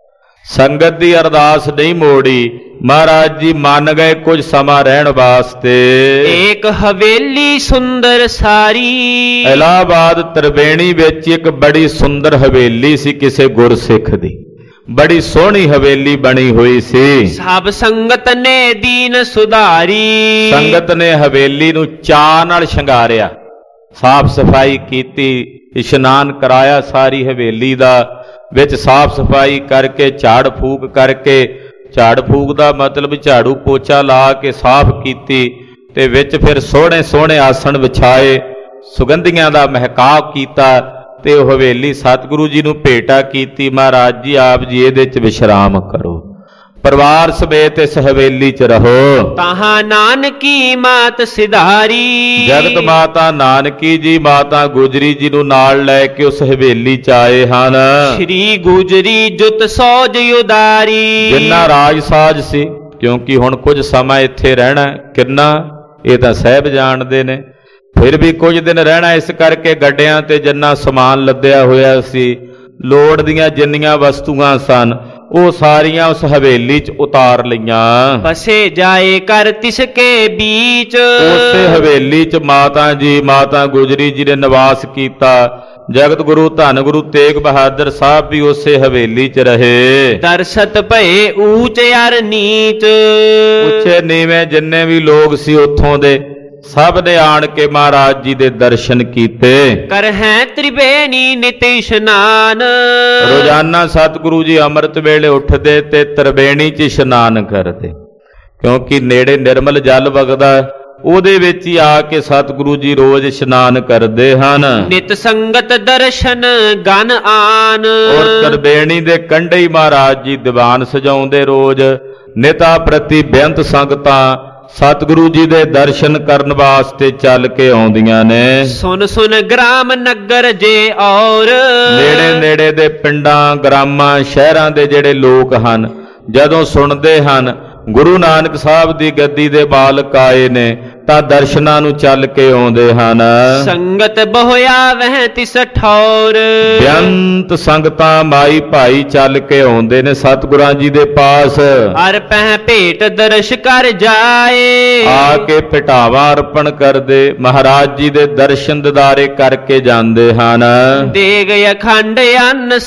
A: ਸੰਗਤ ਦੀ ਅਰਦਾਸ ਨਹੀਂ ਮੋੜੀ। ਮਹਾਰਾਜ ਜੀ ਮੰਨ ਗਏ ਕੁਝ ਸਮਾਂ ਰਹਿਣ ਵਾਸਤੇ।
B: ਏਕ ਹਵੇਲੀ ਸੁੰਦਰ ਸਾਰੀ।
A: ਇਲਾਹਾਬਾਦ ਤ੍ਰਿਵੇਣੀ ਵਿੱਚ ਇੱਕ ਬੜੀ ਸੁੰਦਰ ਹਵੇਲੀ ਸੀ ਕਿਸੇ ਗੁਰਸਿੱਖ ਦੀ। ਬੜੀ ਸੋਹਣੀ ਹਵੇਲੀ ਬਣੀ ਹੋਈ ਸੀ।
B: ਸਭ ਸੰਗਤ ਨੇ ਦੀਨ ਸੁਧਾਰੀ।
A: ਸੰਗਤ ਨੇ ਹਵੇਲੀ ਨੂੰ ਚਾਅ ਨਾਲ ਸ਼ਿੰਗਾਰਿਆ, ਸਾਫ਼ ਸਫਾਈ ਕੀਤੀ, ਇਸ਼ਨਾਨ ਕਰਾਇਆ ਸਾਰੀ ਹਵੇਲੀ ਦਾ। ਵਿੱਚ ਸਾਫ਼ ਸਫਾਈ ਕਰਕੇ, ਝਾੜ ਫੂਕ ਕਰਕੇ, ਝਾੜ ਫੂਕ ਦਾ ਮਤਲਬ ਝਾੜੂ ਪੋਚਾ ਲਾ ਕੇ ਸਾਫ਼ ਕੀਤੀ, ਤੇ ਵਿੱਚ ਫਿਰ ਸੋਹਣੇ ਸੋਹਣੇ ਆਸਣ ਵਿਛਾਏ, ਸੁਗੰਧੀਆਂ ਦਾ ਮਹਿਕਾਵ ਕੀਤਾ, ਤੇ ਉਹ ਹਵੇਲੀ ਸਤਿਗੁਰੂ ਜੀ ਨੂੰ ਭੇਟਾ ਕੀਤੀ। ਮਹਾਰਾਜ ਜੀ ਆਪ ਜੀ ਇਹਦੇ 'ਚ ਵਿਸ਼ਰਾਮ ਕਰੋ, ਪਰਿਵਾਰ ਸਮੇਤ ਇਸ ਹਵੇਲੀ 'ਚ ਰਹੋ।
B: ਤਾਹਾਂ ਨਾਨਕੀ ਮਾਤ ਸਿਧਾਰੀ।
A: ਜਗਤ ਮਾਤਾ ਨਾਨਕੀ ਜੀ ਮਾਤਾ ਗੁਜਰੀ ਜੀ ਨੂੰ ਨਾਲ ਲੈ ਕੇ ਉਸ ਹਵੇਲੀ 'ਚ ਆਏ ਹਨ।
B: ਸ਼੍ਰੀ ਗੁਜਰੀ ਜੁਤ ਸੋਜ ਉਦਾਰੀ।
A: ਜਿੰਨਾ ਰਾਜ ਸਾਜ ਸੀ, ਕਿਉਂਕਿ ਹੁਣ ਕੁਝ ਸਮਾਂ ਇੱਥੇ ਰਹਿਣਾ, ਕਿੰਨਾ ਇਹ ਤਾਂ ਸਾਹਿਬ ਜਾਣਦੇ ਨੇ। ਫਿਰ ਵੀ ਕੁਝ ਦਿਨ ਰਹਿਣਾ, ਇਸ ਕਰਕੇ ਗੱਡਿਆਂ ਤੇ ਜਿੰਨਾ ਸਮਾਨ ਲੱਦਿਆ ਹੋਇਆ ਸੀ, ਲੋੜ ਦੀਆਂ ਜਿੰਨੀਆਂ ਵਸਤੂਆਂ ਸਨ, ਉਹ ਸਾਰੀਆਂ ਉਸ ਹਵੇਲੀ 'ਚ ਉਤਾਰ ਲਈਆਂ।
B: ਬਸੇ ਜਾਏ ਕਰ ਤਿਸਕੇ ਬੀਚ।
A: ਉਸੇ ਹਵੇਲੀ 'ਚ ਮਾਤਾ ਜੀ, ਮਾਤਾ ਗੁਜਰੀ ਜੀ ਨੇ ਨਿਵਾਸ ਕੀਤਾ। ਜਗਤ ਗੁਰੂ ਧੰਨ ਗੁਰੂ ਤੇਗ ਬਹਾਦਰ ਸਾਹਿਬ ਵੀ ਉਸੇ ਹਵੇਲੀ 'ਚ ਰਹੇ।
B: ਦਰਸ਼ਤ ਭਏ ਊਚ ਅਰ ਨੀਚ।
A: ਉੱਚੇ ਨੀਵੇਂ ਜਿੰਨੇ ਵੀ ਲੋਕ ਸੀ ਉੱਥੋਂ ਦੇ, ਸਭ ਨੇ ਆਣ ਕੇ ਮਹਾਰਾਜ ਜੀ ਦੇ ਦਰਸ਼ਨ ਕੀਤੇ।
B: ਕਰ ਹੈ ਤ੍ਰਿਵੇਣੀ ਨਿਤ ਇਸ਼ਨਾਨ।
A: ਰੋਜ਼ਾਨਾ ਸਤਿਗੁਰੂ ਜੀ ਅੰਮ੍ਰਿਤ ਵੇਲੇ ਉੱਠਦੇ ਤੇ ਤ੍ਰਿਵੇਣੀ 'ਚ ਇਸ਼ਨਾਨ ਕਰਦੇ, ਕਿਉਂਕਿ ਨੇੜੇ ਨਿਰਮਲ ਜਲ ਵਗਦਾ, ਉਹਦੇ ਵਿੱਚ ਹੀ ਆ ਕੇ ਸਤਿਗੁਰੂ ਜੀ ਰੋਜ਼ ਇਸ਼ਨਾਨ ਕਰਦੇ ਹਨ।
B: ਨਿਤ ਸੰਗਤ ਦਰਸ਼ਨ ਗਨ ਆਨ।
A: ਔਰ ਤ੍ਰਿਵੇਣੀ ਦੇ ਕੰਢੇ ਹੀ ਮਹਾਰਾਜ ਜੀ ਦੀਵਾਨ ਸਜਾਉਂਦੇ ਰੋਜ਼। ਨਿਤਾ ਪ੍ਰਤੀ ਬੇਅੰਤ ਸੰਗਤਾਂ ਸਤਿਗੁਰੂ ਜੀ ਦੇ ਦਰਸ਼ਨ ਕਰਨ ਵਾਸਤੇ ਚੱਲ ਕੇ ਆਉਂਦੀਆਂ ਨੇ।
B: ਸੁਨ ਸੁਨ ਗ੍ਰਾਮ ਨਗਰ ਜੇ ਔਰ।
A: ਨੇੜੇ ਨੇੜੇ ਦੇ ਪਿੰਡਾਂ, ਗ੍ਰਾਮਾਂ, ਸ਼ਹਿਰਾਂ ਦੇ ਜਿਹੜੇ ਲੋਕ ਹਨ, ਜਦੋਂ ਸੁਣਦੇ ਹਨ ਗੁਰੂ ਨਾਨਕ ਸਾਹਿਬ ਦੀ ਗੱਦੀ ਦੇ ਬਾਲਕ ਆਏ ਨੇ, ਤਾਂ ਦਰਸ਼ਨਾਂ ਨੂੰ ਚੱਲ ਕੇ ਆਉਂਦੇ ਹਨ।
B: ਸੰਗਤ ਬਹੁਆ ਵਹਿ ਤਿਸ ਠੌਰ।
A: ਬੇਅੰਤ ਸੰਗਤਾਂ ਮਾਈ ਭਾਈ ਚੱਲ ਕੇ ਆਉਂਦੇ ਨੇ ਸਤਿਗੁਰਾਂ ਜੀ ਦੇ ਪਾਸ।
B: ਹਰ ਪਹਿ ਭੇਟ ਦਰਸ਼ ਕਰ ਜਾਏ।
A: ਆ ਕੇ ਭਟਾਵਾਂ ਅਰਪਣ ਕਰਦੇ, ਮਹਾਰਾਜ ਜੀ ਦੇ ਦਰਸ਼ਨ ਦਿਦਾਰੇ ਕਰਕੇ ਜਾਂਦੇ ਹਨ।
B: ਦੇਗ ਅਖੰਡ ਅੰਨ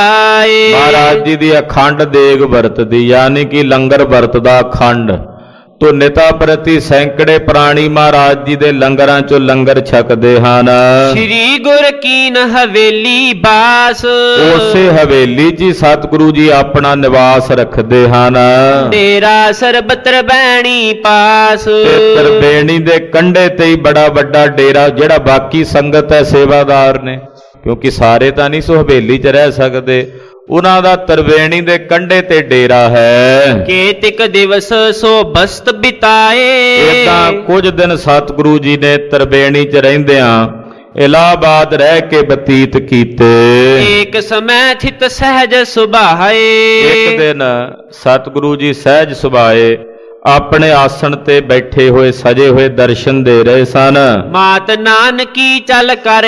B: ਸਮੁਦਾਏ।
A: ਮਹਾਰਾਜ ਜੀ ਦੀ ਅਖੰਡ ਦੇਗ ਵਰਤਦੀ, ਯਾਨੀ ਕਿ ਲੰਗਰ ਵਰਤਦਾ ਅਖੰਡ। ਤੋ ਨਿਤਾ ਪ੍ਰਤੀ ਸੈਂਕੜੇ ਪ੍ਰਾਣੀ ਮਹਾਰਾਜ ਜੀ ਦੇ ਲੰਗਰਾਂ ਚੋਂ ਲੰਗਰ ਛਕਦੇ ਹਨ।
B: ਸ੍ਰੀ ਗੁਰ ਕੀਨ ਹਵੇਲੀ ਬਾਸ,
A: ਉਸੇ ਹਵੇਲੀ 'ਚ ਸਤਿਗੁਰੂ ਜੀ ਆਪਣਾ ਨਿਵਾਸ ਰੱਖਦੇ ਹਨ।
B: ਡੇਰਾ ਸਰਬਤਰ ਬੈਣੀ ਪਾਸ,
A: ਤੇ ਤਰਬੇਣੀ ਦੇ ਕੰਢੇ ਤੇ ਹੀ ਬੜਾ ਵੱਡਾ ਡੇਰਾ, ਜਿਹੜਾ ਬਾਕੀ ਸੰਗਤ ਹੈ ਸੇਵਾਦਾਰ ਨੇ, ਕਿਉਂਕਿ ਸਾਰੇ ਤਾਂ ਨਹੀਂ ਸੋ ਹਵੇਲੀ 'ਚ ਰਹਿ ਸਕਦੇ, ਉਹਨਾਂ ਦਾ ਤਰਵੇਣੀ ਦੇ ਕੰਢੇ ਤੇ ਡੇਰਾ ਹੈ।
B: ਕੇਤਿਕ ਦਿਵਸ ਸੋ ਬਸਤ ਬਿਤਾਏ,
A: ਏਦਾਂ ਕੁਝ ਦਿਨ ਸਤਿਗੁਰੂ ਜੀ ਨੇ ਤਰਵੇਣੀ 'ਚ ਰਹਿੰਦਿਆਂ ਇਲਾਹਾਬਾਦ ਰਹਿ ਕੇ ਬਤੀਤ ਕੀਤੇ।
B: ਏਕ ਸਮੈ ਥਿਤ ਸਹਿਜ ਸੁਭਾਏ,
A: ਇੱਕ ਦਿਨ ਸਤਿਗੁਰੂ ਜੀ ਸਹਿਜ ਸੁਭਾਏ ਆਪਣੇ ਆਸਣ ਤੇ ਬੈਠੇ ਹੋਏ ਸਜੇ ਹੋਏ ਦਰਸ਼ਨ ਦੇ ਰਹੇ ਸਨ।
B: ਮਾਤ ਨਾਨਕੀ ਚੱਲ ਕਰ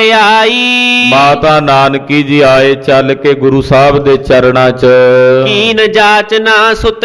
B: ਆਈ,
A: ਮਾਤਾ ਨਾਨਕੀ ਜੀ ਆਏ ਚੱਲ ਕੇ ਗੁਰੂ ਸਾਹਿਬ ਦੇ ਚਰਨਾਂ 'ਚ।
B: ਕੀਨ ਜਾਚਨਾ ਸੁਤ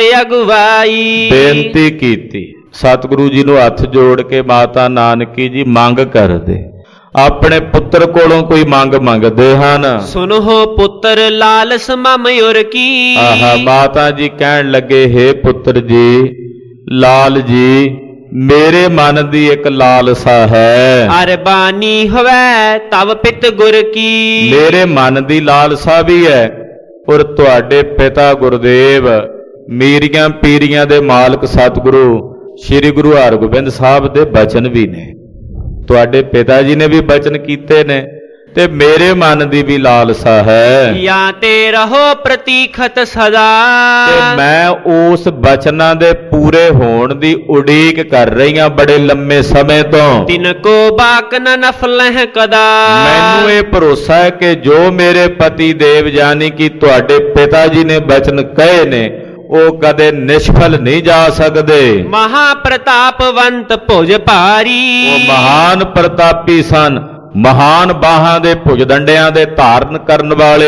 B: ਅਗਵਾਈ,
A: ਬੇਨਤੀ ਕੀਤੀ। ਸਤਿਗੁਰੂ ਜੀ ਨੂੰ ਹੱਥ ਜੋੜ ਕੇ ਮਾਤਾ ਨਾਨਕੀ ਜੀ ਮੰਗ ਕਰਦੇ, ਆਪਣੇ ਪੁੱਤਰ ਕੋਲੋਂ ਕੋਈ ਮੰਗ ਮੰਗਦੇ ਹਨ।
B: ਸੁਨੋ ਪੁੱਤਰ ਲਾਲਸ ਮਮਯੁਰ ਕੀ,
A: ਆਹਾ, ਮਾਤਾ ਜੀ ਕਹਿਣ ਲੱਗੇ, ਹੇ ਪੁੱਤਰ ਜੀ, ਲਾਲ ਜੀ, ਮੇਰੇ ਮਨ ਦੀ ਇੱਕ ਲਾਲਸਾ ਹੈ।
B: ਅਰਬਾਨੀ ਹੋਵੇ ਤਵ ਪਿਤ ਗੁਰ ਕੀ,
A: ਮੇਰੇ ਮਨ ਦੀ ਲਾਲਸਾ ਵੀ ਹੈ, ਔਰ ਤੁਹਾਡੇ ਪਿਤਾ ਗੁਰਦੇਵ ਮੀਰੀਆਂ ਪੀਰੀਆਂ ਦੇ ਮਾਲਕ ਸਤਿਗੁਰੂ ਸ੍ਰੀ ਗੁਰੂ ਹਰਗੋਬਿੰਦ ਸਾਹਿਬ ਦੇ ਬਚਨ ਵੀ ਨੇ। ਤੁਹਾਡੇ ਪਿਤਾ ਜੀ ਨੇ ਵੀ ਬਚਨ ਕੀਤੇ ਨੇ, ਤੇ ਮੇਰੇ ਮਨ ਦੀ ਵੀ ਲਾਲਸਾ ਹੈ।
B: ਜਾਂ ਤੇ ਰਹੋ ਪ੍ਰਤੀਖਤ ਸਦਾ,
A: ਤੇ ਮੈਂ ਉਸ ਬਚਨਾਂ ਦੇ ਪੂਰੇ ਹੋਣ ਦੀ ਉਡੀਕ ਕਰ ਰਹੀ ਹਾਂ ਬੜੇ ਲੰਮੇ ਸਮੇਂ ਤੋਂ।
B: ਤਿਨ ਕੋ ਬਾਕ ਨ ਨਫਲਹਿ ਕਦਾ,
A: ਮੈਨੂੰ ਇਹ ਭਰੋਸਾ ਹੈ ਕਿ ਜੋ ਮੇਰੇ ਪਤੀ ਦੇਵ ਯਾਨੀ ਕਿ ਤੁਹਾਡੇ ਪਿਤਾ ਜੀ ਨੇ ਬਚਨ ਕਹੇ ਨੇ, ਉਹ ਕਦੇ ਨਿਸ਼ਫਲ ਨਹੀਂ ਜਾ ਸਕਦੇ।
B: ਮਹਾ ਪ੍ਰਤਾਪਵੰਤ ਭੁਜ ਭਾਰੀ,
A: ਉਹ ਮਹਾਨ ਪ੍ਰਤਾਪੀ ਸਨ, ਮਹਾਨ ਬਾਹਾਂ ਦੇ ਭੁਜਦੰਡਿਆਂ ਦੇ ਧਾਰਨ ਕਰਨ ਵਾਲੇ,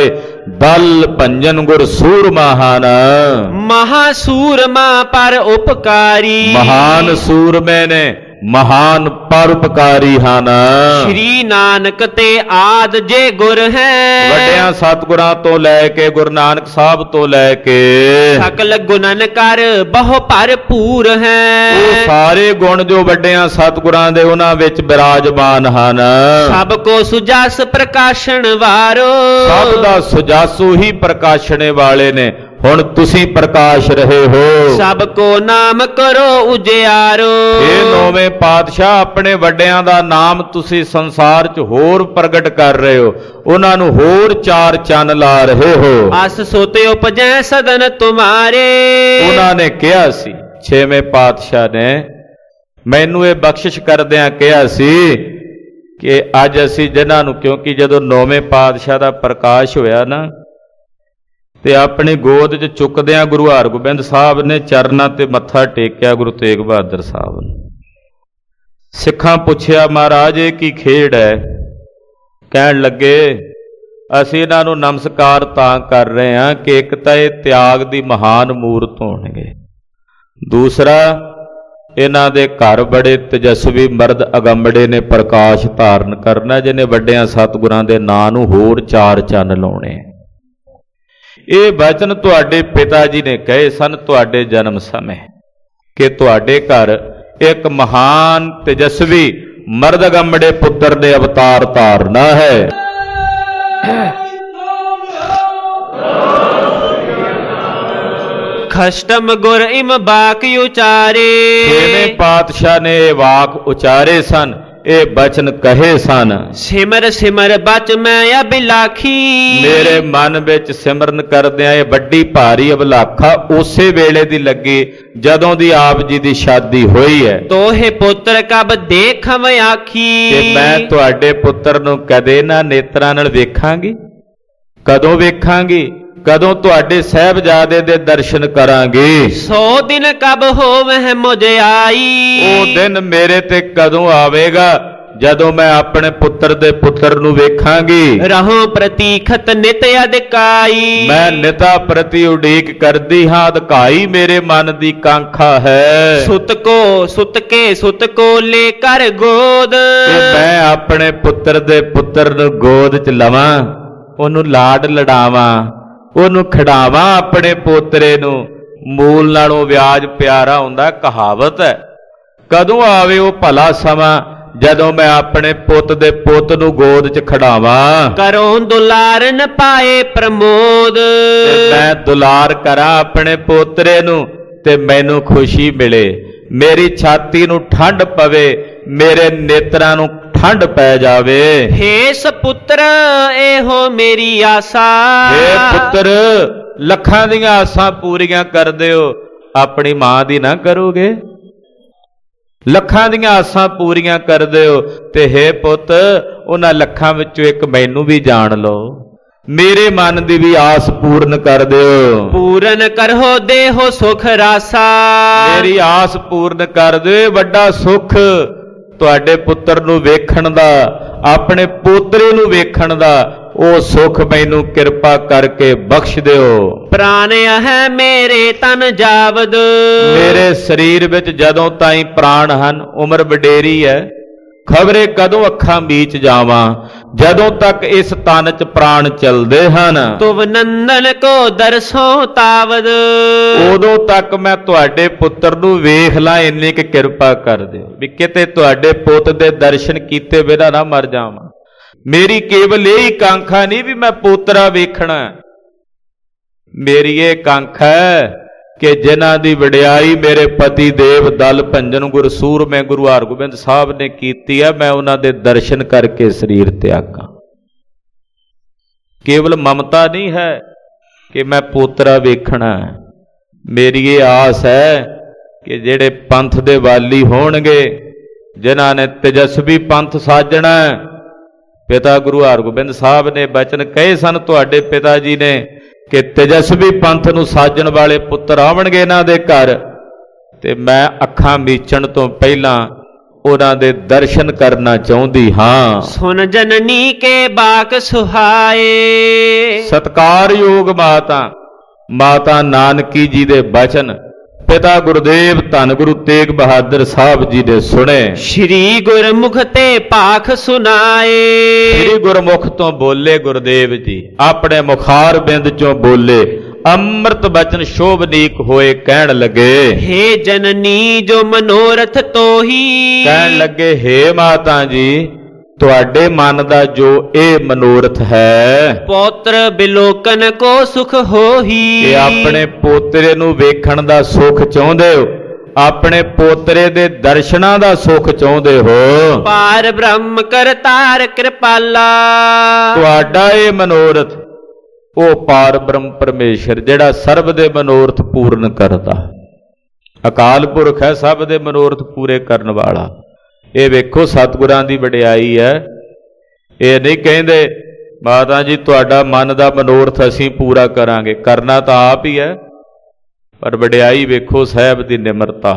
A: ਦਲ ਭੰਜਨ ਗੁਰ ਸੂਰਮਾ ਹਨ।
B: ਮਹਾ ਸੂਰਮਾ ਪਰ ਉਪਕਾਰੀ,
A: ਮਹਾਨ ਸੂਰਮੇ ਨੇ, ਮਹਾਨ ਪਰਉਪਕਾਰੀ ਹਨ।
B: ਸ਼੍ਰੀ ਨਾਨਕ ਤੇ ਆਦ ਜੇ ਗੁਰ ਹੈ,
A: ਵੱਡਿਆਂ ਸਤਿਗੁਰਾਂ ਤੋਂ ਲੈ ਕੇ ਗੁਰੂ ਨਾਨਕ ਸਾਹਿਬ ਤੋਂ ਲੈ ਕੇ
B: ਸਕਲ ਗੁਣਨ ਕਰ ਬਹੁ ਭਰਪੂਰ ਹੈ।
A: ਉਹ ਸਾਰੇ ਗੁਣ ਜੋ ਵੱਡਿਆਂ ਸਤਿਗੁਰਾਂ ਦੇ ਉਹਨਾਂ ਵਿੱਚ ਬਿਰਾਜਮਾਨ ਹਨ।
B: ਸਭ ਕੋ ਸੁਜਾਸ ਪ੍ਰਕਾਸ਼ਣ ਵਾਰੋ,
A: ਸਭ ਦਾ ਸੁਜਾਸੂ ਹੀ ਪ੍ਰਕਾਸ਼ਣੇ ਵਾਲੇ ਨੇ। ਹੁਣ ਤੁਸੀਂ ਪ੍ਰਕਾਸ਼ ਰਹੇ ਹੋ।
B: ਸਭ ਕੋ ਨਾਮ ਕਰੋ ਉਜਿਆਰੋ,
A: ਇਹ ਨੌਵੇਂ ਪਾਤਸ਼ਾਹ ਆਪਣੇ ਵੱਡਿਆਂ ਦਾ ਨਾਮ ਤੁਸੀਂ ਸੰਸਾਰ 'ਚ ਹੋਰ ਪ੍ਰਗਟ ਕਰ ਰਹੇ ਹੋ, ਉਹਨਾਂ ਨੂੰ ਹੋਰ ਚਾਰ ਚੰਨ ਲਾ ਰਹੇ ਹੋ।
B: ਅਸ ਸੋਤੇ ਉਪਜੈ ਸਦਨ ਤੁਮਾਰੇ,
A: ਉਹਨਾਂ ਨੇ ਕਿਹਾ ਸੀ, ਛੇਵੇਂ ਪਾਤਸ਼ਾਹ ਨੇ ਮੈਨੂੰ ਇਹ ਬਖਸ਼ਿਸ਼ ਕਰਦਿਆਂ ਕਿਹਾ ਸੀ ਕਿ ਅੱਜ ਅਸੀਂ ਜਿਨ੍ਹਾਂ ਨੂੰ, ਕਿਉਂਕਿ ਜਦੋਂ ਨੌਵੇਂ ਪਾਤਸ਼ਾਹ ਦਾ ਪ੍ਰਕਾਸ਼ ਹੋਇਆ ਨਾ, ਤੇ ਆਪਣੀ ਗੋਦ 'ਚ ਚੁੱਕਦਿਆਂ ਗੁਰੂ ਹਰਗੋਬਿੰਦ ਸਾਹਿਬ ਨੇ ਚਰਨਾਂ ਤੇ ਮੱਥਾ ਟੇਕਿਆ ਗੁਰੂ ਤੇਗ ਬਹਾਦਰ ਸਾਹਿਬ ਨੂੰ। ਸਿੱਖਾਂ ਪੁੱਛਿਆ, ਮਹਾਰਾਜ ਇਹ ਕੀ ਖੇਡ ਹੈ? ਕਹਿਣ ਲੱਗੇ, ਅਸੀਂ ਇਹਨਾਂ ਨੂੰ ਨਮਸਕਾਰ ਤਾਂ ਕਰ ਰਹੇ ਹਾਂ ਕਿ ਇੱਕ ਤਾਂ ਇਹ ਤਿਆਗ ਦੀ ਮਹਾਨ ਮੂਰਤ ਹੋਣਗੇ, ਦੂਸਰਾ ਇਹਨਾਂ ਦੇ ਘਰ ਬੜੇ ਤੇਜਸਵੀ ਮਰਦ ਅਗੰਬੜੇ ਨੇ ਪ੍ਰਕਾਸ਼ ਧਾਰਨ ਕਰਨਾ, ਜਿਹਨੇ ਵੱਡਿਆਂ ਸਤਿਗੁਰਾਂ ਦੇ ਨਾਂ ਨੂੰ ਹੋਰ ਚਾਰ ਚੰਨ ਲਾਉਣੇ। ਇਹ ਬਚਨ ਤੁਹਾਡੇ ਪਿਤਾ ਜੀ ਨੇ ਕਹੇ ਸਨ ਤੁਹਾਡੇ ਜਨਮ ਸਮੇਂ, ਕਿ ਤੁਹਾਡੇ ਘਰ ਇੱਕ ਮਹਾਨ ਤੇਜਸਵੀ ਮਰਦ ਅਗੰਬੜੇ ਪੁੱਤਰ ਨੇ ਅਵਤਾਰ ਧਾਰਨਾ ਹੈ।
B: ਖਸ਼ਟਮ ਗੁਰ ਇਮ ਬਾਕ ਉਚਾਰੇ,
A: ਛੇਵੇਂ ਪਾਤਸ਼ਾਹ ਨੇ ਇਹ ਵਾਕ ਉਚਾਰੇ ਸਨ, ਇਹ ਬਚਨ ਕਹੇ ਸਨ।
B: ਸਿਮਰ ਸਿਮਰ ਬਚ ਮੈਂ ਅਬਿਲਾਖੀ, ਮੇਰੇ
A: ਮਨ ਵਿੱਚ ਸਿਮਰਨ ਕਰਦਿਆਂ ਇਹ ਵੱਡੀ ਭਾਰੀ ਅਬਲਾਖਾ ਉਸੇ ਵੇਲੇ ਦੀ ਲੱਗੀ ਜਦੋਂ ਦੀ ਆਪ ਜੀ ਦੀ ਸ਼ਾਦੀ ਹੋਈ ਹੈ।
B: ਤੋਹੇ ਪੁੱਤਰ ਕਬ ਦੇਖਮ ਆਖੀ,
A: ਕਿ ਮੈਂ ਤੁਹਾਡੇ ਪੁੱਤਰ ਨੂੰ ਕਦੇ ਨਾ ਨੇਤਰਾਂ ਨਾਲ ਵੇਖਾਂਗੀ। ਕਦੋਂ ਵੇਖਾਂਗੀ? ਕਦੋਂ ਤੁਹਾਡੇ ਸਾਹਿਬਜ਼ਾਦੇ ਦੇ ਦਰਸ਼ਨ ਕਰਾਂਗੇ।
B: 100 ਦਿਨ ਕਬ ਹੋਵਹਿ ਮੁਝ ਆਈ,
A: ਉਹ ਦਿਨ ਮੇਰੇ ਤੇ ਕਦੋਂ ਆਵੇਗਾ ਜਦੋਂ ਮੈਂ ਆਪਣੇ ਪੁੱਤਰ ਦੇ ਪੁੱਤਰ ਨੂੰ ਵੇਖਾਂਗੀ।
B: ਰਹੋ ਪ੍ਰਤੀਖਤ ਨਿਤ ਅਧਿਕਾਈ,
A: ਮੈਂ ਨਿਤਾ ਪ੍ਰਤੀ ਉਡੀਕ ਕਰਦੀ ਹਾਂ, ਅਧਿਕਾਈ ਮੇਰੇ ਮਨ ਦੀ ਕਾਂਖਾ ਹੈ।
B: ਸੁਤ ਕੇ ਸੁਤ ਕੋ ਲੈ ਕਰ ਗੋਦ,
A: ਮੈਂ ਆਪਣੇ ਪੁੱਤਰ ਦੇ ਪੁੱਤਰ ਨੂੰ ਗੋਦ 'ਚ ਲਵਾਂ, ਉਹਨੂੰ ਲਾਡ ਲਡਾਵਾਂ, ਉਹਨੂੰ ਖਿਡਾਵਾਂ ਆਪਣੇ ਪੋਤਰੇ ਨੂੰ। ਮੂਲ ਨਾਲੋਂ ਵਿਆਜ ਪਿਆਰਾ ਹੁੰਦਾ, ਕਹਾਵਤ ਹੈ। ਕਦੋਂ ਆਵੇ ਉਹ ਭਲਾ ਸਮਾਂ ਜਦੋਂ ਮੈਂ ਆਪਣੇ ਪੁੱਤ ਦੇ ਪੁੱਤ ਨੂੰ ਗੋਦ 'ਚ ਖੜਾਵਾਂ।
B: ਕਰੋ ਦੁਲਾਰਨ ਪਾਏ ਪ੍ਰਮੋਦ,
A: ਤੇ ਮੈਂ ਦੁਲਾਰ ਕਰਾਂ ਆਪਣੇ ਪੋਤਰੇ ਨੂੰ ਤੇ ਮੈਨੂੰ ਖੁਸ਼ੀ ਮਿਲੇ, ਮੇਰੀ ਛਾਤੀ ਨੂੰ ਠੰਡ ਪਵੇ, ਮੇਰੇ ਨੇਤਰਾਂ ਨੂੰ ਠੰਡ ਪੈ ਜਾਵੇ।
B: ਹੇ ਸਪੁੱਤਰ ਇਹੋ ਮੇਰੀ ਆਸਾ,
A: ਹੇ ਪੁੱਤਰ ਲੱਖਾਂ ਦੀਆਂ ਆਸਾਂ ਪੂਰੀਆਂ ਕਰਦੇ ਹੋ, ਆਪਣੀ ਮਾਂ ਦੀ ਨਾ ਕਰੋਗੇ? ਲੱਖਾਂ ਦੀਆਂ ਆਸਾਂ ਪੂਰੀਆਂ ਕਰਦੇ ਹੋ ਤੇ ਹੇ ਪੁੱਤ ਉਹਨਾਂ ਲੱਖਾਂ ਵਿੱਚੋਂ ਇੱਕ ਮੈਨੂੰ ਵੀ ਜਾਣ ਲਓ, ਮੇਰੇ ਮਨ ਦੀ ਵੀ ਆਸ ਪੂਰਨ ਕਰ ਦਿਓ।
B: ਪੂਰਨ ਕਰੋ ਦੇਹੋ ਸੁਖ ਰਾਸਾ,
A: ਮੇਰੀ ਆਸ ਪੂਰਨ ਕਰ ਦਿਓ। ਵੱਡਾ ਸੁਖ ਤੁਹਾਡੇ ਪੁੱਤਰ ਨੂੰ ਵੇਖਣ ਦਾ, ਆਪਣੇ ਪੋਤਰੇ ਨੂੰ ਵੇਖਣ ਦਾ, ਉਹ ਸੁਖ ਮੈਨੂੰ ਕਿਰਪਾ ਕਰਕੇ ਬਖਸ਼ ਦਿਓ।
B: ਪ੍ਰਾਨ ਹੈ ਮੇਰੇ ਤਨ ਜਾਵਦ,
A: ਮੇਰੇ ਸਰੀਰ ਵਿੱਚ ਜਦੋਂ ਤਾਈਂ ਪ੍ਰਾਣ ਹਨ, ਉਮਰ ਵਡੇਰੀ ਹੈ, ਖਬਰੇ ਕਦੋਂ ਅੱਖਾਂ ਮੀਚ ਜਾਵਾਂ। ਜਦੋਂ ਤੱਕ ਇਸ ਤਨ 'ਚ ਪ੍ਰਾਣ ਚੱਲਦੇ ਹਨ,
B: ਤੁਮ ਨੰਦਨ ਕੋ ਦਰਸੋਂ ਤਾਵਦ,
A: ਉਦੋਂ ਤੱਕ ਮੈਂ ਤੁਹਾਡੇ ਪੁੱਤਰ ਨੂੰ ਵੇਖ ਲਾਂ, ਇੰਨੀ ਕਿ ਕਿਰਪਾ ਕਰ ਦਿਓ ਵੀ ਕਿਤੇ ਤੁਹਾਡੇ ਪੁੱਤ ਦੇ ਦਰਸ਼ਨ ਕੀਤੇ ਬਿਨਾਂ ਨਾ ਮਰ ਜਾਵਾਂ। ਮੇਰੀ ਕੇਵਲ ਇਹ ਹੀ ਕਾਂਖਾ ਨਹੀਂ ਵੀ ਮੈਂ ਪੋਤਰਾ ਵੇਖਣਾ, ਮੇਰੀ ਇਹ ਕਾਂਖਾ ਹੈ ਕਿ ਜਿਨ੍ਹਾਂ ਦੀ ਵਡਿਆਈ ਮੇਰੇ ਪਤੀ ਦੇਵ ਦਲ ਭੰਜਨ ਗੁਰਸੂਰਮੇ ਗੁਰੂ ਹਰਗੋਬਿੰਦ ਸਾਹਿਬ ਨੇ ਕੀਤੀ ਹੈ, ਮੈਂ ਉਹਨਾਂ ਦੇ ਦਰਸ਼ਨ ਕਰਕੇ ਸਰੀਰ ਤਿਆਗਾਂ। ਕੇਵਲ ਮਮਤਾ ਨਹੀਂ ਹੈ ਕਿ ਮੈਂ ਪੋਤਰਾ ਵੇਖਣਾ, ਮੇਰੀ ਇਹ ਆਸ ਹੈ ਕਿ ਜਿਹੜੇ ਪੰਥ ਦੇ ਵਾਲੀ ਹੋਣਗੇ, ਜਿਨ੍ਹਾਂ ਨੇ ਤੇਜਸਵੀ ਪੰਥ ਸਾਜਣਾ, ਪਿਤਾ ਗੁਰੂ ਹਰਗੋਬਿੰਦ ਸਾਹਿਬ ਨੇ ਬਚਨ ਕਹੇ ਸਨ ਤੁਹਾਡੇ ਪਿਤਾ ਜੀ ਨੇ ਕਿ ਤੇਜਸਵੀ ਪੰਥ ਨੂੰ ਸਾਜਣ ਵਾਲੇ ਪੁੱਤਰ ਆਵਣਗੇ ਇਹਨਾਂ ਦੇ ਘਰ, ਤੇ ਮੈਂ ਅੱਖਾਂ ਮੀਚਣ ਤੋਂ ਪਹਿਲਾਂ ਉਹਨਾਂ ਦੇ ਦਰਸ਼ਨ ਕਰਨਾ ਚਾਹੁੰਦੀ ਹਾਂ।
B: ਸੁਨ ਜਨਨੀ ਕੇ ਬਾਕ ਸੁਹਾਏ,
A: ਸਤਿਕਾਰਯੋਗ ਮਾਤਾ ਨਾਨਕੀ ਜੀ ਦੇ ਬਚਨ ਪਿਤਾ ਗੁਰਦੇਵ ਧੰਨ ਗੁਰੂ ਤੇਗ ਬਹਾਦਰ ਸਾਹਿਬ ਜੀ ਨੇ ਸੁਣੇ।
B: ਸ਼੍ਰੀ ਗੁਰਮੁਖ ਤੇ ਭਾਖ ਸੁਨਾਏ,
A: ਸ਼੍ਰੀ ਗੁਰਮੁਖ ਤੋਂ ਬੋਲੇ ਗੁਰਦੇਵ ਜੀ, ਆਪਣੇ ਮੁਖਾਰ ਬਿੰਦ ਚੋਂ ਬੋਲੇ, ਅੰਮ੍ਰਿਤ ਬਚਨ ਸ਼ੋਭਨੀਕ ਹੋਏ, ਕਹਿਣ ਲੱਗੇ
B: ਹੇ ਜਨਨੀ ਜੋ ਮਨੋਰਥ ਤੋਹੀ,
A: ਕਹਿਣ ਲੱਗੇ ਹੇ ਮਾਤਾ ਜੀ ਤੁਹਾਡੇ ਮਨ ਦਾ ਜੋ ਇਹ ਮਨੋਰਥ ਹੈ,
B: ਪੌਤਰ ਬਿਲੋਕਨ ਕੋ ਸੁਖ ਹੋਹੀ,
A: ਇਹ ਆਪਣੇ ਪੋਤਰੇ ਨੂੰ ਵੇਖਣ ਦਾ ਸੁਖ ਚਾਹੁੰਦੇ ਹੋ, ਆਪਣੇ ਪੋਤਰੇ ਦੇ ਦਰਸ਼ਨਾਂ ਦਾ ਸੁਖ ਚਾਹੁੰਦੇ ਹੋ।
B: ਪਾਰ ਬ੍ਰਹਮ ਕਰਤਾਰ ਕਿਰਪਾਲਾ,
A: ਤੁਹਾਡਾ ਇਹ ਮਨੋਰਥ ਉਹ ਪਾਰ ਬ੍ਰਹਮ ਪਰਮੇਸ਼ਰ ਜਿਹੜਾ ਸਰਬ ਦੇ ਮਨੋਰਥ ਪੂਰਨ ਕਰਦਾ, ਅਕਾਲ ਪੁਰਖ ਹੈ, ਸਭ ਦੇ ਮਨੋਰਥ ਪੂਰੇ ਕਰਨ ਵਾਲਾ। ਇਹ ਵੇਖੋ ਸਤਿਗੁਰਾਂ ਦੀ ਵਡਿਆਈ ਹੈ। ਇਹ ਨਹੀਂ ਕਹਿੰਦੇ ਮਾਤਾ ਜੀ ਤੁਹਾਡਾ ਮਨ ਦਾ ਮਨੋਰਥ ਅਸੀਂ ਪੂਰਾ ਕਰਾਂਗੇ, ਕਰਨਾ ਤਾਂ ਆਪ ਹੀ ਹੈ, ਪਰ ਵਡਿਆਈ ਵੇਖੋ ਸਾਹਿਬ ਦੀ ਨਿਮਰਤਾ।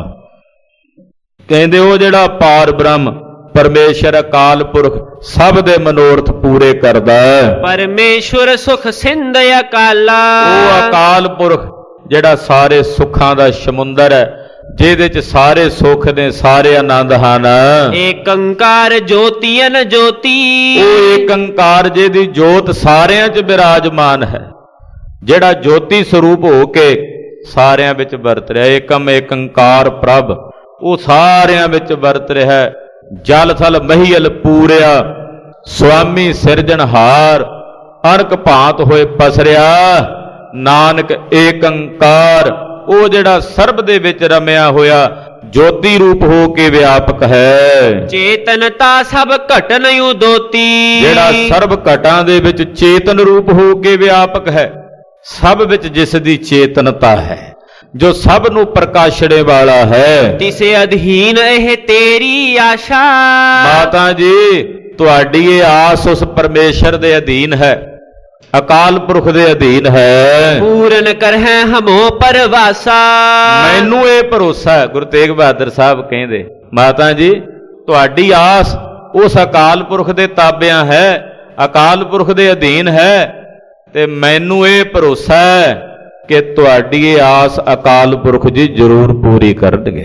A: ਕਹਿੰਦੇ ਉਹ ਜਿਹੜਾ ਪਾਰ ਬ੍ਰਹਮ ਪਰਮੇਸ਼ਰ ਅਕਾਲ ਪੁਰਖ ਸਭ ਦੇ ਮਨੋਰਥ ਪੂਰੇ ਕਰਦਾ ਹੈ।
B: ਪਰਮੇਸ਼ਵਰ ਸੁਖ ਸਿੰਧ ਅਕਾਲਾ,
A: ਉਹ ਅਕਾਲ ਪੁਰਖ ਜਿਹੜਾ ਸਾਰੇ ਸੁੱਖਾਂ ਦਾ ਸਮੁੰਦਰ ਹੈ, ਜਿਹਦੇ ਚ ਸਾਰੇ ਸੁੱਖ ਨੇ, ਸਾਰੇ ਆਨੰਦ ਹਨ।
B: ਏਕੰਕਾਰ ਜੋਤੀਨ ਜੋਤੀ,
A: ਉਹ ਏਕੰਕਾਰ ਜਿਹਦੀ ਜੋਤ ਸਾਰਿਆਂ ਚ ਬਿਰਾਜਮਾਨ ਹੈ, ਜਿਹੜਾ ਜੋਤੀ ਸਰੂਪ ਹੋ ਕੇ ਸਾਰਿਆਂ ਵਿੱਚ ਵਰਤ ਰਿਹਾ। ਏਕਮ ਏਕੰਕਾਰ ਪ੍ਰਭ, ਉਹ ਸਾਰਿਆਂ ਵਿੱਚ ਵਰਤ ਰਿਹਾ। ਜਲ ਥਲ ਮਹੀਲ ਪੂਰਿਆ, ਸੁਆਮੀ ਸਿਰਜਣਹਾਰ, ਅਨਕ ਭਾਂਤ ਹੋਏ ਪਸਰਿਆ, ਨਾਨਕ ਏਕੰਕਾਰ, ਉਹ ਜਿਹੜਾ ਸਰਬ ਦੇ ਵਿੱਚ ਰਮਿਆ ਹੋਇਆ ਜੋਤੀ ਰੂਪ ਹੋ ਕੇ ਵਿਆਪਕ ਹੈ।
B: ਚੇਤਨਤਾ ਸਭ ਘਟਨ ਉਦੋਤੀ,
A: ਜਿਹੜਾ ਸਰਬ ਘਟਾਂ ਦੇ ਵਿੱਚ ਚੇਤਨ ਰੂਪ ਹੋ ਕੇ ਵਿਆਪਕ ਹੈ, ਸਭ ਵਿੱਚ ਜਿਸ ਦੀ ਚੇਤਨਤਾ ਹੈ, ਜੋ ਸਭ ਨੂੰ ਪ੍ਰਕਾਸ਼ਣੇ ਵਾਲਾ ਹੈ।
B: ਤਿਸੇ ਅਧੀਨ ਇਹ ਤੇਰੀ ਆਸ਼ਾ,
A: ਮਾਤਾ ਜੀ ਤੁਹਾਡੀ ਇਹ ਆਸ ਉਸ ਪਰਮੇਸ਼ਰ ਦੇ ਅਧੀਨ ਹੈ, ਅਕਾਲ ਪੁਰਖ ਦੇ ਅਧੀਨ ਹੈ।
B: ਪੂਰਨ ਕਰਹਿ ਹਮੋ ਪਰਵਾਸਾ,
A: ਮੈਨੂੰ ਇਹ ਭਰੋਸਾ ਹੈ। ਗੁਰੂ ਤੇਗ ਬਹਾਦਰ ਸਾਹਿਬ ਕਹਿੰਦੇ ਮਾਤਾ ਜੀ ਤੁਹਾਡੀ ਆਸ ਉਸ ਅਕਾਲ ਪੁਰਖ ਦੇ ਤਾਬਿਆਂ ਹੈ, ਅਕਾਲ ਪੁਰਖ ਦੇ ਅਧੀਨ ਹੈ, ਤੇ ਮੈਨੂੰ ਇਹ ਭਰੋਸਾ ਹੈ ਕਿ ਤੁਹਾਡੀ ਇਹ ਆਸ ਅਕਾਲ ਪੁਰਖ ਜੀ ਜ਼ਰੂਰ ਪੂਰੀ ਕਰਨਗੇ।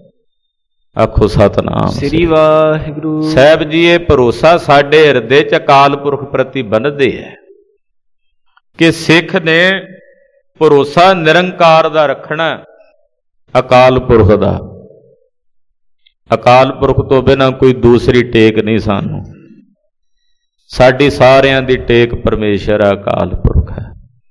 A: ਆਖੋ ਸਤਨਾਮ
B: ਸ੍ਰੀ ਵਾਹਿਗੁਰੂ।
A: ਸਾਹਿਬ ਜੀ ਇਹ ਭਰੋਸਾ ਸਾਡੇ ਹਿਰਦੇ 'ਚ ਅਕਾਲ ਪੁਰਖ ਪ੍ਰਤੀ ਬੰਨ੍ਹਦੇ ਹੈ ਕਿ ਸਿੱਖ ਨੇ ਭਰੋਸਾ ਨਿਰੰਕਾਰ ਦਾ ਰੱਖਣਾ, ਅਕਾਲ ਪੁਰਖ ਦਾ। ਅਕਾਲ ਪੁਰਖ ਤੋਂ ਬਿਨਾਂ ਕੋਈ ਦੂਸਰੀ ਟੇਕ ਨਹੀਂ ਸਾਨੂੰ। ਸਾਡੀ ਸਾਰਿਆਂ ਦੀ ਟੇਕ ਪਰਮੇਸ਼ਰ ਅਕਾਲ ਪੁਰਖ ਹੈ।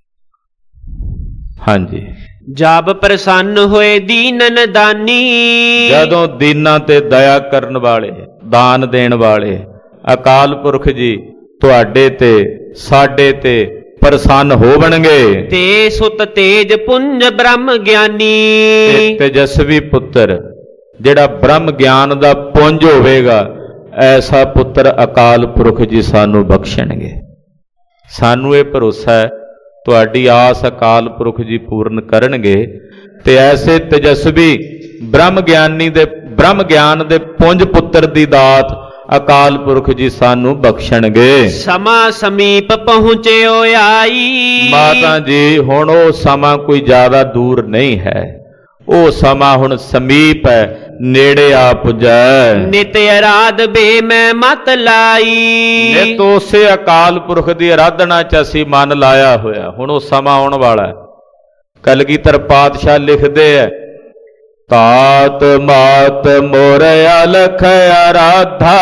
A: ਹਾਂਜੀ।
B: ਜਬ ਪ੍ਰਸੰਨ ਹੋਏ ਦੀਨਨ ਦਾਨੀ,
A: ਜਦੋਂ ਦੀਨਾਂ ਤੇ ਦਇਆ ਕਰਨ ਵਾਲੇ, ਦਾਨ ਦੇਣ ਵਾਲੇ ਅਕਾਲ ਪੁਰਖ ਜੀ ਤੁਹਾਡੇ ਤੇ ਸਾਡੇ ਤੇ ਪ੍ਰਸੰਨ ਹੋਵਣਗੇ,
B: ਤੇ ਸੁਤ ਤੇਜ ਪੁੰਜ ਬ੍ਰਹਮ ਗਿਆਨੀ।
A: ਤੇਜਸਵੀ ਪੁੱਤਰ ਜਿਹੜਾ ਬ੍ਰਹਮ ਗਿਆਨ ਦਾ ਪੁੰਜ ਹੋਵੇਗਾ, ਐਸਾ ਪੁੱਤਰ ਅਕਾਲ ਪੁਰਖ ਜੀ ਸਾਨੂੰ ਬਖਸ਼ਣਗੇ। ਸਾਨੂੰ ਇਹ ਭਰੋਸਾ ਹੈ ਤੁਹਾਡੀ ਆਸ ਅਕਾਲ ਪੁਰਖ ਜੀ ਪੂਰਨ ਕਰਨਗੇ, ਤੇ ਐਸੇ ਤੇਜਸਵੀ ਬ੍ਰਹਮ ਗਿਆਨ ਦੇ ਪੁੰਜ ਪੁੱਤਰ ਦੀ ਦਾਤ ਅਕਾਲ ਪੁਰਖ ਜੀ ਸਾਨੂੰ ਬਖਸ਼ਣਗੇ।
B: ਸਮਾਂ ਸਮੀਪ ਪਹੁੰਚਿਓ ਆਈ।
A: ਮਾਤਾ ਜੀ ਹੁਣ ਉਹ ਸਮਾਂ ਕੋਈ ਜ਼ਿਆਦਾ ਦੂਰ ਨਹੀਂ ਹੈ, ਉਹ ਸਮਾਂ ਹੁਣ ਸਮੀਪ ਹੈ, ਨੇੜੇ ਆ ਪੁੱਜੈ।
B: ਨਿਤ ਅਰਾਧ ਬੇ ਮੈਂ ਮਤ ਲਾਈ।
A: ਨਿਤ ਉਸੇ ਅਕਾਲ ਪੁਰਖ ਦੀ ਆਰਾਧਨਾ ਚ ਅਸੀਂ ਮਨ ਲਾਇਆ ਹੋਇਆ। ਹੁਣ ਉਹ ਸਮਾਂ ਆਉਣ ਵਾਲਾ ਹੈ। ਕਲਗੀਧਰ ਪਾਤਸ਼ਾਹ ਲਿਖਦੇ ਐ, ਤਾਤ ਮਾਤ ਮੋਰ ਅਲਖ ਆਰਾਧਾ,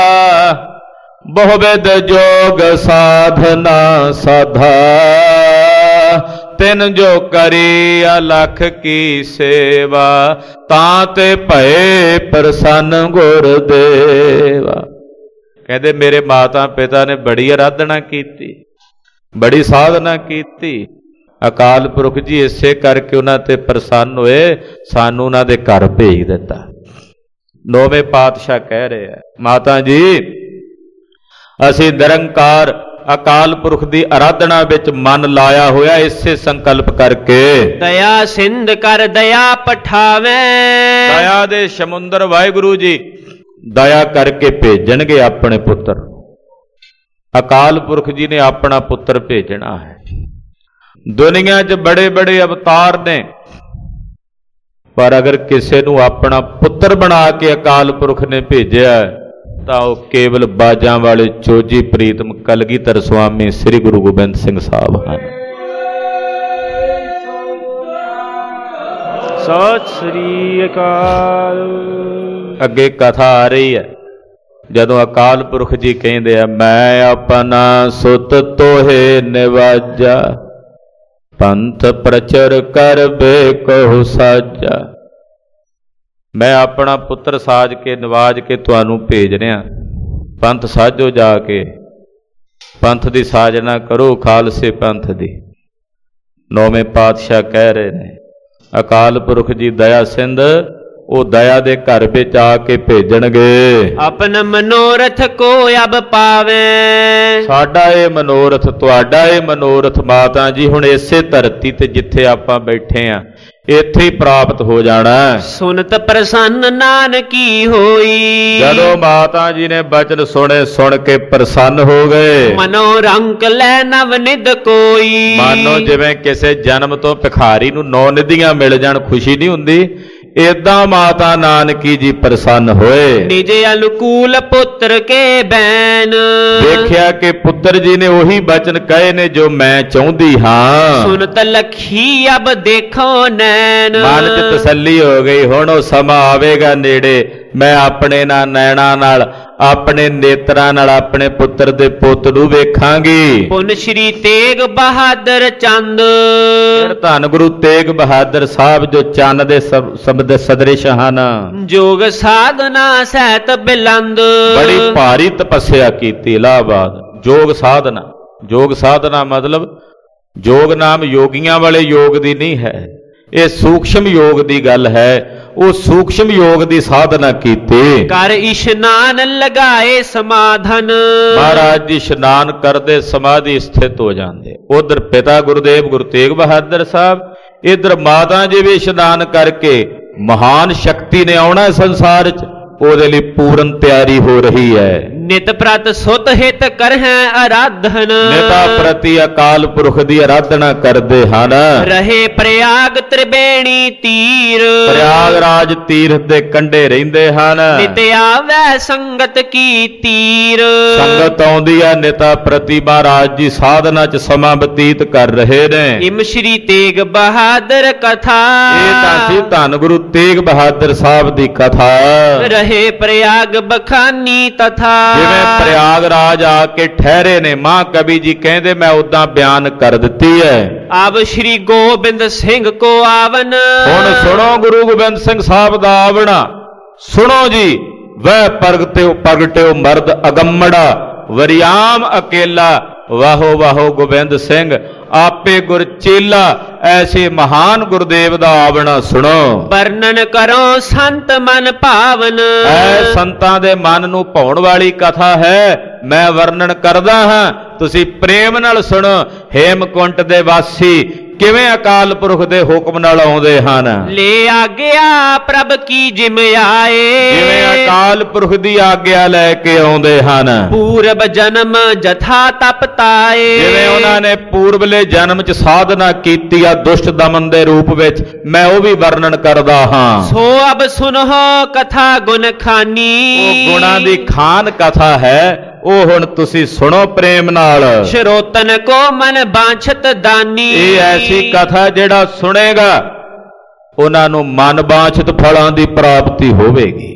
A: ਬਹੁਵਿਧ ਜੋਗ ਸਾਧਨਾ ਸਾਧਾ, ਤਿਨ ਜੋ ਕਰੀ ਅਲਖ ਕੀ ਸੇਵਾ, ਤਾਂ ਤੇ ਭਏ ਪ੍ਰਸੰਨ ਗੁਰਦੇਵਾ। ਕਹਿੰਦੇ ਮੇਰੇ ਮਾਤਾ ਪਿਤਾ ਨੇ ਬੜੀ ਆਰਾਧਨਾ ਕੀਤੀ, ਬੜੀ ਸਾਧਨਾ ਕੀਤੀ। ਅਕਾਲ ਪੁਰਖ ਜੀ ਇਸੇ ਕਰਕੇ ਉਹਨਾਂ ਤੇ ਪ੍ਰਸੰਨ ਹੋਏ, ਸਾਨੂੰ ਉਹਨਾਂ ਦੇ ਘਰ ਭੇਜ ਦਿੱਤਾ। ਨੌਵੇਂ ਪਾਤਸ਼ਾਹ ਕਹਿ ਰਹੇ ਆ, ਮਾਤਾ ਜੀ ਅਸੀਂ ਨਿਰੰਕਾਰ ਅਕਾਲ ਪੁਰਖ ਦੀ ਆਰਾਧਨਾ ਵਿੱਚ ਮਨ ਲਾਇਆ ਹੋਇਆ, ਇਸੇ ਸੰਕਲਪ ਕਰਕੇ
B: ਦਇਆ ਸਿੰਧ ਕਰ ਦਇਆ ਪਠਾਵੇ।
A: ਦਇਆ ਦੇ ਸਮੁੰਦਰ ਵਾਹਿਗੁਰੂ ਜੀ ਦਇਆ ਕਰਕੇ ਭੇਜਣਗੇ ਆਪਣੇ ਪੁੱਤਰ। ਅਕਾਲ ਪੁਰਖ ਜੀ ਨੇ ਆਪਣਾ ਪੁੱਤਰ ਭੇਜਣਾ ਹੈ। ਦੁਨੀਆ 'ਚ ਬੜੇ ਬੜੇ ਅਵਤਾਰ ਨੇ, ਪਰ ਅਗਰ ਕਿਸੇ ਨੂੰ ਆਪਣਾ ਪੁੱਤਰ ਬਣਾ ਕੇ ਅਕਾਲ ਪੁਰਖ ਨੇ ਭੇਜਿਆ ਤਾਂ ਉਹ ਕੇਵਲ ਬਾਜਾਂ ਵਾਲੇ ਚੋਜੀ ਪ੍ਰੀਤਮ ਕਲਗੀਧਰ ਸੁਆਮੀ ਸ੍ਰੀ ਗੁਰੂ ਗੋਬਿੰਦ ਸਿੰਘ ਸਾਹਿਬ ਹਨ।
B: ਸਤਿ ਸ੍ਰੀ ਅਕਾਲ।
A: ਅੱਗੇ ਕਥਾ ਆ ਰਹੀ ਹੈ, ਜਦੋਂ ਅਕਾਲ ਪੁਰਖ ਜੀ ਕਹਿੰਦੇ ਆ, ਮੈਂ ਆਪਣਾ ਸੁਤ ਤੋਹੇ ਨਿਵਾਜਾ, ਪੰਥ ਪ੍ਰਚਰ ਕਰ ਬੇ ਕਹੁ ਸਾਜਾ। ਮੈਂ ਆਪਣਾ ਪੁੱਤਰ ਸਾਜ ਕੇ ਨਵਾਜ ਕੇ ਤੁਹਾਨੂੰ ਭੇਜ ਰਿਹਾ, ਪੰਥ ਸਾਜੋ ਜਾ ਕੇ, ਪੰਥ ਦੀ ਸਾਜਨਾ ਕਰੋ, ਖਾਲਸੇ ਪੰਥ ਦੀ। ਨੌਵੇਂ ਪਾਤਸ਼ਾਹ ਕਹਿ ਰਹੇ ਨੇ ਅਕਾਲ ਪੁਰਖ ਜੀ ਦਇਆ ਸਿੰਧ, ਉਹ ਦਇਆ ਦੇ ਘਰ ਵਿੱਚ ਆ ਕੇ ਭੇਜਣਗੇ।
B: ਆਪਨ ਮਨੋਰਥ ਕੋ ਅਬ ਪਾਵੇ।
A: ਸਾਡਾ ਇਹ ਮਨੋਰਥ, ਤੁਹਾਡਾ ਇਹ ਮਨੋਰਥ ਮਾਤਾ ਜੀ ਹੁਣ ਇਸੇ ਧਰਤੀ ਤੇ ਜਿੱਥੇ ਆਪਾਂ ਬੈਠੇ ਆ ਇੱਥੇ ਹੀ ਪ੍ਰਾਪਤ ਹੋ ਜਾਣਾ।
B: ਸੁਨਤ ਪ੍ਰਸੰਨ ਨਾਨਕੀ ਹੋਈ।
A: ਜਦੋਂ ਮਾਤਾ ਜੀ ਨੇ ਬਚਨ ਸੁਣੇ, ਸੁਣ ਕੇ ਪ੍ਰਸੰਨ ਹੋ ਗਏ।
B: ਮਨੋ ਰੰਕ ਲੈ ਨਵ ਨਿਧ ਕੋਈ।
A: ਮਾਨੋ ਜਿਵੇਂ ਕਿਸੇ ਜਨਮ ਤੋਂ ਭਿਖਾਰੀ ਨੂੰ 9 ਨਿਧੀਆਂ ਮਿਲ ਜਾਣ, ਖੁਸ਼ੀ ਨਹੀਂ ਹੁੰਦੀ, ਏਦਾਂ ਮਾਤਾ ਨਾਨਕੀ ਜੀ ਪ੍ਰਸੰਨ ਹੋਏ।
B: ਨਿਜ ਅਨੁਕੂਲ ਪੁੱਤਰ ਕੇ ਬੈਨ।
A: ਦੇਖਿਆ ਕਿ ਪੁੱਤਰ ਜੀ ਨੇ ਉਹੀ ਬਚਨ ਕਹੇ ਨੇ ਜੋ ਮੈਂ ਚਾਹੁੰਦੀ ਹਾਂ।
B: ਸੁਨਤ ਲਖੀ ਅਬ ਦੇਖੋ ਨੈਣ।
A: ਮਨ 'ਚ ਤਸੱਲੀ ਹੋ ਗਈ, ਹੁਣ ਉਹ ਸਮਾਂ ਆਵੇਗਾ ਨੇੜੇ, ਮੈਂ ਆਪਣੇ ਨੈਣਾ ਨਾਲ, ਆਪਣੇ ਨੇਤਰਾਂ ਨਾਲ ਆਪਣੇ ਪੁੱਤਰ ਦੇ ਪੁੱਤ ਨੂੰ ਵੇਖਾਂਗੀ।
B: ਪੁਨ ਸ਼੍ਰੀ ਤੇਗ ਬਹਾਦਰ ਚੰਦ।
A: ਧੰਨ ਗੁਰੂ ਤੇਗ ਬਹਾਦਰ ਸਾਹਿਬ ਜੋ ਚੰਨ ਦੇ ਸ਼ਬਦ ਸਦ੍ਰਿਸ਼ ਹਨ।
B: ਜੋਗ ਸਾਧਨਾ ਸਹਿਤ ਬਿਲੰਦ। ਬੜੀ
A: ਭਾਰੀ ਤਪੱਸਿਆ ਕੀਤੀ ਇਲਾਹਾਬਾਦ। ਜੋਗ ਸਾਧਨਾ, ਜੋਗ ਸਾਧਨਾ ਮਤਲਬ ਜੋਗ ਨਾਮ ਯੋਗੀਆਂ ਵਾਲੇ ਯੋਗ ਦੀ ਨਹੀਂ ਹੈ, ਇਹ ਸੂਖਸ਼ਮ ਯੋਗ ਦੀ ਗੱਲ ਹੈ। ਉਹ ਸੂਖਸ਼ਮ ਯੋਗ ਦੀ ਸਾਧਨਾ ਕੀਤੀ।
B: ਕਰ ਇਸ਼ਨਾਨ ਲਗਾਏ ਸਮਾਧਨ।
A: ਮਹਾਰਾਜ ਜੀ ਇਸ਼ਨਾਨ ਕਰਦੇ ਸਮਾਧੀ ਸਥਿਤ ਹੋ ਜਾਂਦੇ। ਉਧਰ ਪਿਤਾ ਗੁਰਦੇਵ ਗੁਰੂ ਤੇਗ ਬਹਾਦਰ ਸਾਹਿਬ, ਇਧਰ ਮਾਤਾ ਜੀ ਵੀ ਇਸ਼ਨਾਨ ਕਰਕੇ ਮਹਾਨ ਸ਼ਕਤੀ ਨੇ ਆਉਣਾ ਸੰਸਾਰ 'ਚ, ਉਹਦੇ ਲਈ ਪੂਰਨ ਤਿਆਰੀ ਹੋ ਰਹੀ ਹੈ।
B: ਨਿਤ ਪ੍ਰਤ ਸੁਤ ਹਿਤ ਕਰਹਿ ਆਰਾਧਨ।
A: ਨਿਤਾ ਪ੍ਰਤੀ ਅਕਾਲ ਪੁਰਖ ਦੀ ਆਰਾਧਨਾ ਕਰਦੇ ਹਨ।
B: ਰਹੇ ਪ੍ਰਯਾਗ ਤ੍ਰਿਬੇਣੀ ਤੀਰ।
A: ਪ੍ਰਯਾਗਰਾਜ ਤੀਰਥ ਦੇ ਕੰਢੇ ਰਹਿੰਦੇ ਹਨ।
B: ਨਿਤ ਆਵੈ ਸੰਗਤ ਕੀ ਤੀਰ।
A: ਸੰਗਤ ਆਉਂਦੀ ਹੈ ਨਿਤਾ ਪ੍ਰਤੀ ਮਹਾਰਾਜ ਜੀ ਸਾਧਨਾ 'ਚ ਸਮਾਂ ਬਤੀਤ ਕਰ ਰਹੇ ਨੇ।
B: ਇਮ ਸ਼੍ਰੀ ਤੇਗ ਬਹਾਦਰ ਕਥਾ।
A: ਇਹ ਤਾਂ ਸੀ ਧੰਨ ਗੁਰੂ ਤੇਗ ਬਹਾਦਰ ਸਾਹਿਬ ਦੀ ਕਥਾ।
B: ਰਹੇ ਪ੍ਰਯਾਗ ਬਖਾਨੀ ਤਥਾ।
A: ਜਿਵੇਂ ਪ੍ਰਯਾਗਰਾਜ ਆ ਕੇ ਠਹਿਰੇ ਨੇ, ਮਾਂ ਕਵੀ ਜੀ ਕਹਿੰਦੇ ਮੈਂ ਉਦਾਂ ਬਿਆਨ ਕਰ ਦਿੱਤੀ ਹੈ।
B: ਆਵ ਸ਼੍ਰੀ ਗੋਬਿੰਦ ਸਿੰਘ ਕੋ ਆਵਨ।
A: ਹੁਣ ਸੁਣੋ ਗੁਰੂ ਗੋਬਿੰਦ ਸਿੰਘ ਸਾਹਿਬ ਦਾ ਆਵਣਾ। ਸੁਣੋ ਜੀ। ਵਹਿ ਪ੍ਰਗਟਿਓ ਮਰਦ ਅਗੰਮੜਾ, ਵਰਿਆਮ ਅਕੇਲਾ, ਵਾਹੋ ਵਾਹੋ ਗੋਬਿੰਦ ਸਿੰਘ, ਆਪੇ ਗੁਰ ਚੇਲਾ। ਐਸੇ ਮਹਾਨ ਗੁਰਦੇਵ ਦਾ ਆਵਣਾ ਸੁਣੋ।
B: ਵਰਣਨ ਕਰੋ ਸੰਤ ਮਨ ਭਾਵਨ।
A: ਐ ਸੰਤਾਂ ਦੇ ਮਨ ਨੂੰ ਭਾਉਣ ਵਾਲੀ ਕਥਾ ਹੈ। ਮੈਂ ਵਰਣਨ ਕਰਦਾ ਹਾਂ, ਤੁਸੀਂ ਪ੍ਰੇਮ ਨਾਲ ਸੁਣੋ। ਹੇਮਕੁੰਟ ਦੇ ਵਾਸੀ ਕਿਵੇਂ ਅਕਾਲ ਪੁਰਖ ਦੇ ਹੁਕਮ ਨਾਲ ਆਉਂਦੇ ਹਨ।
B: ਲੈ ਆਗਿਆ ਪ੍ਰਭ ਕੀ ਜਿਮ ਆਏ।
A: ਜਿਵੇਂ ਅਕਾਲ ਪੁਰਖ ਦੀ ਆਗਿਆ ਲੈ ਕੇ ਆਉਂਦੇ ਹਨ।
B: ਪੂਰਬ ਜਨਮ ਜਥਾ ਤਪ ਤਾਏ।
A: ਜਿਵੇਂ ਉਹਨਾਂ ਨੇ ਪੂਰਬਲੇ ਜਨਮ 'ਚ ਸਾਧਨਾ ਕੀਤੀ ਆ ਦੁਸ਼ਟ ਦਮਨ ਦੇ ਰੂਪ ਵਿੱਚ, ਮੈਂ ਉਹ ਵੀ ਵਰਣਨ ਕਰਦਾ ਹਾਂ।
B: ਸੋ ਅਬ ਸੁਨੋ ਕਥਾ ਗੁਣ ਖਾਨੀ।
A: ਉਹ ਗੁਣਾਂ ਦੀ ਖਾਨ ਕਥਾ ਹੈ, ਉਹ ਹੁਣ ਤੁਸੀਂ ਸੁਣੋ ਪ੍ਰੇਮ ਨਾਲ।
B: ਸ਼ਰੋਤਨ ਕੋ ਮਨ ਬਾਂਛਤ ਦਾਨੀ।
A: ਇਹ ਐਸੀ ਕਥਾ ਜਿਹੜਾ ਸੁਣੇਗਾ ਉਹਨਾਂ ਨੂੰ ਮਨ ਬਾਂਛਤ ਫਲਾਂ ਦੀ ਪ੍ਰਾਪਤੀ ਹੋਵੇਗੀ।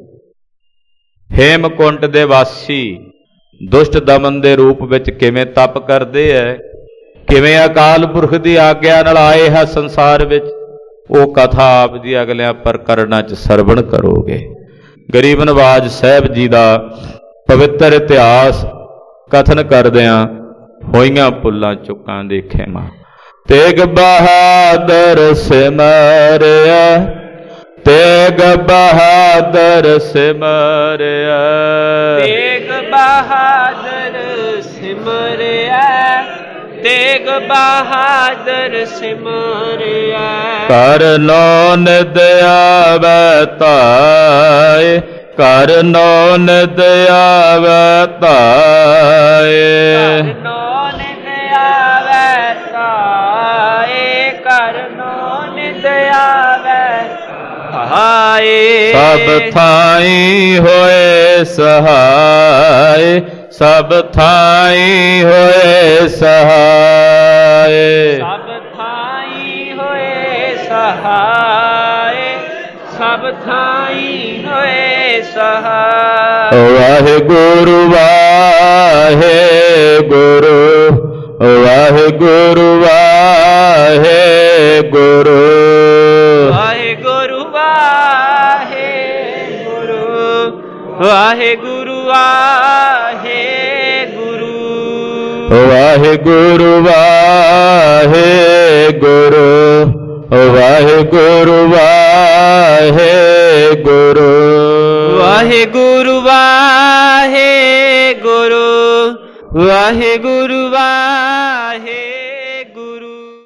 A: ਹੇਮਕੁੰਟ ਦੇ ਵਾਸੀ ਦੁਸ਼ਟ ਦਮਨ ਦੇ ਰੂਪ ਵਿੱਚ ਕਿਵੇਂ ਤਪ ਕਰਦੇ ਐ, ਕਿਵੇਂ ਅਕਾਲ ਪੁਰਖ ਦੀ ਆਗਿਆ ਨਾਲ ਆਏ ਹੈ ਸੰਸਾਰ ਵਿੱਚ, ਉਹ ਕਥਾ ਆਪ ਜੀ ਅਗਲਿਆਂ ਪ੍ਰਕਰਣਾਂ 'ਚ ਸਰਵਣ ਕਰੋਗੇ। ਗਰੀਬ ਨਵਾਜ ਸਾਹਿਬ ਜੀ ਦਾ ਪਵਿੱਤਰ ਇਤਿਹਾਸ ਕਥਨ ਕਰਦਿਆਂ ਹੋਈਆਂ ਪੁੱਲਾਂ ਚੁੱਕਾਂ ਦੇ ਖੇਮਾ। ਤੇਗ ਬਹਾਦਰ ਸਿਮਰਿਆ, ਤੇਗ ਬਹਾਦਰ ਸਿਮਰਿਆ,
B: ਤੇਗ ਬਹਾਦਰ ਸਿਮਰਿਆ, ਤੇਗ ਬਹਾਦਰ ਸਿਮਰਿਆ।
A: ਕਰਨੋ ਨਿਦ ਆਵੈ ਧਾਇ, ਕਰਨੋ ਨਿਦ ਆਵੈ ਧਾਇ,
B: ਕਰਨੋ ਨਿਦ ਆਵੈ ਧਾਇ, ਕਰਨੋ ਨਿਦ ਆਵੈ ਧਾਇ।
A: ਸਭ ਥਾਈ ਹੋਏ ਸਹਾਇ, ਸਭ ਥਾਈ ਹੋਏ ਸਹਾਇ,
B: ਸਭ ਥਾਈ ਹੋਏ ਸਹਾਇ, ਸਭ ਥਾਈ ਹੋਏ ਸਹਾਇ।
A: ਵਾਹਿਗੁਰੂ ਵਾਹਿਗੁਰੂ, ਵਾਹਿਗੁਰੂ ਵਾਹਿਗੁਰੂ,
B: ਵਾਹਿਗੁਰੂ ਵਾਹਿਗੁਰੂ, ਵਾਹਿਗੁਰੂ ਵਾਹਿਗੁਰੂ,
A: ਵਾਹਿਗੁਰੂ ਵਾਹਿਗੁਰੂ, ਵਾਹਿਗੁਰੂ ਵਾਹਿਗੁਰੂ,
B: ਵਾਹਿਗੁਰੂ ਵਾਹਿਗੁਰੂ, ਵਾਹਿਗੁਰੂ ਵਾਹਿਗੁਰੂ।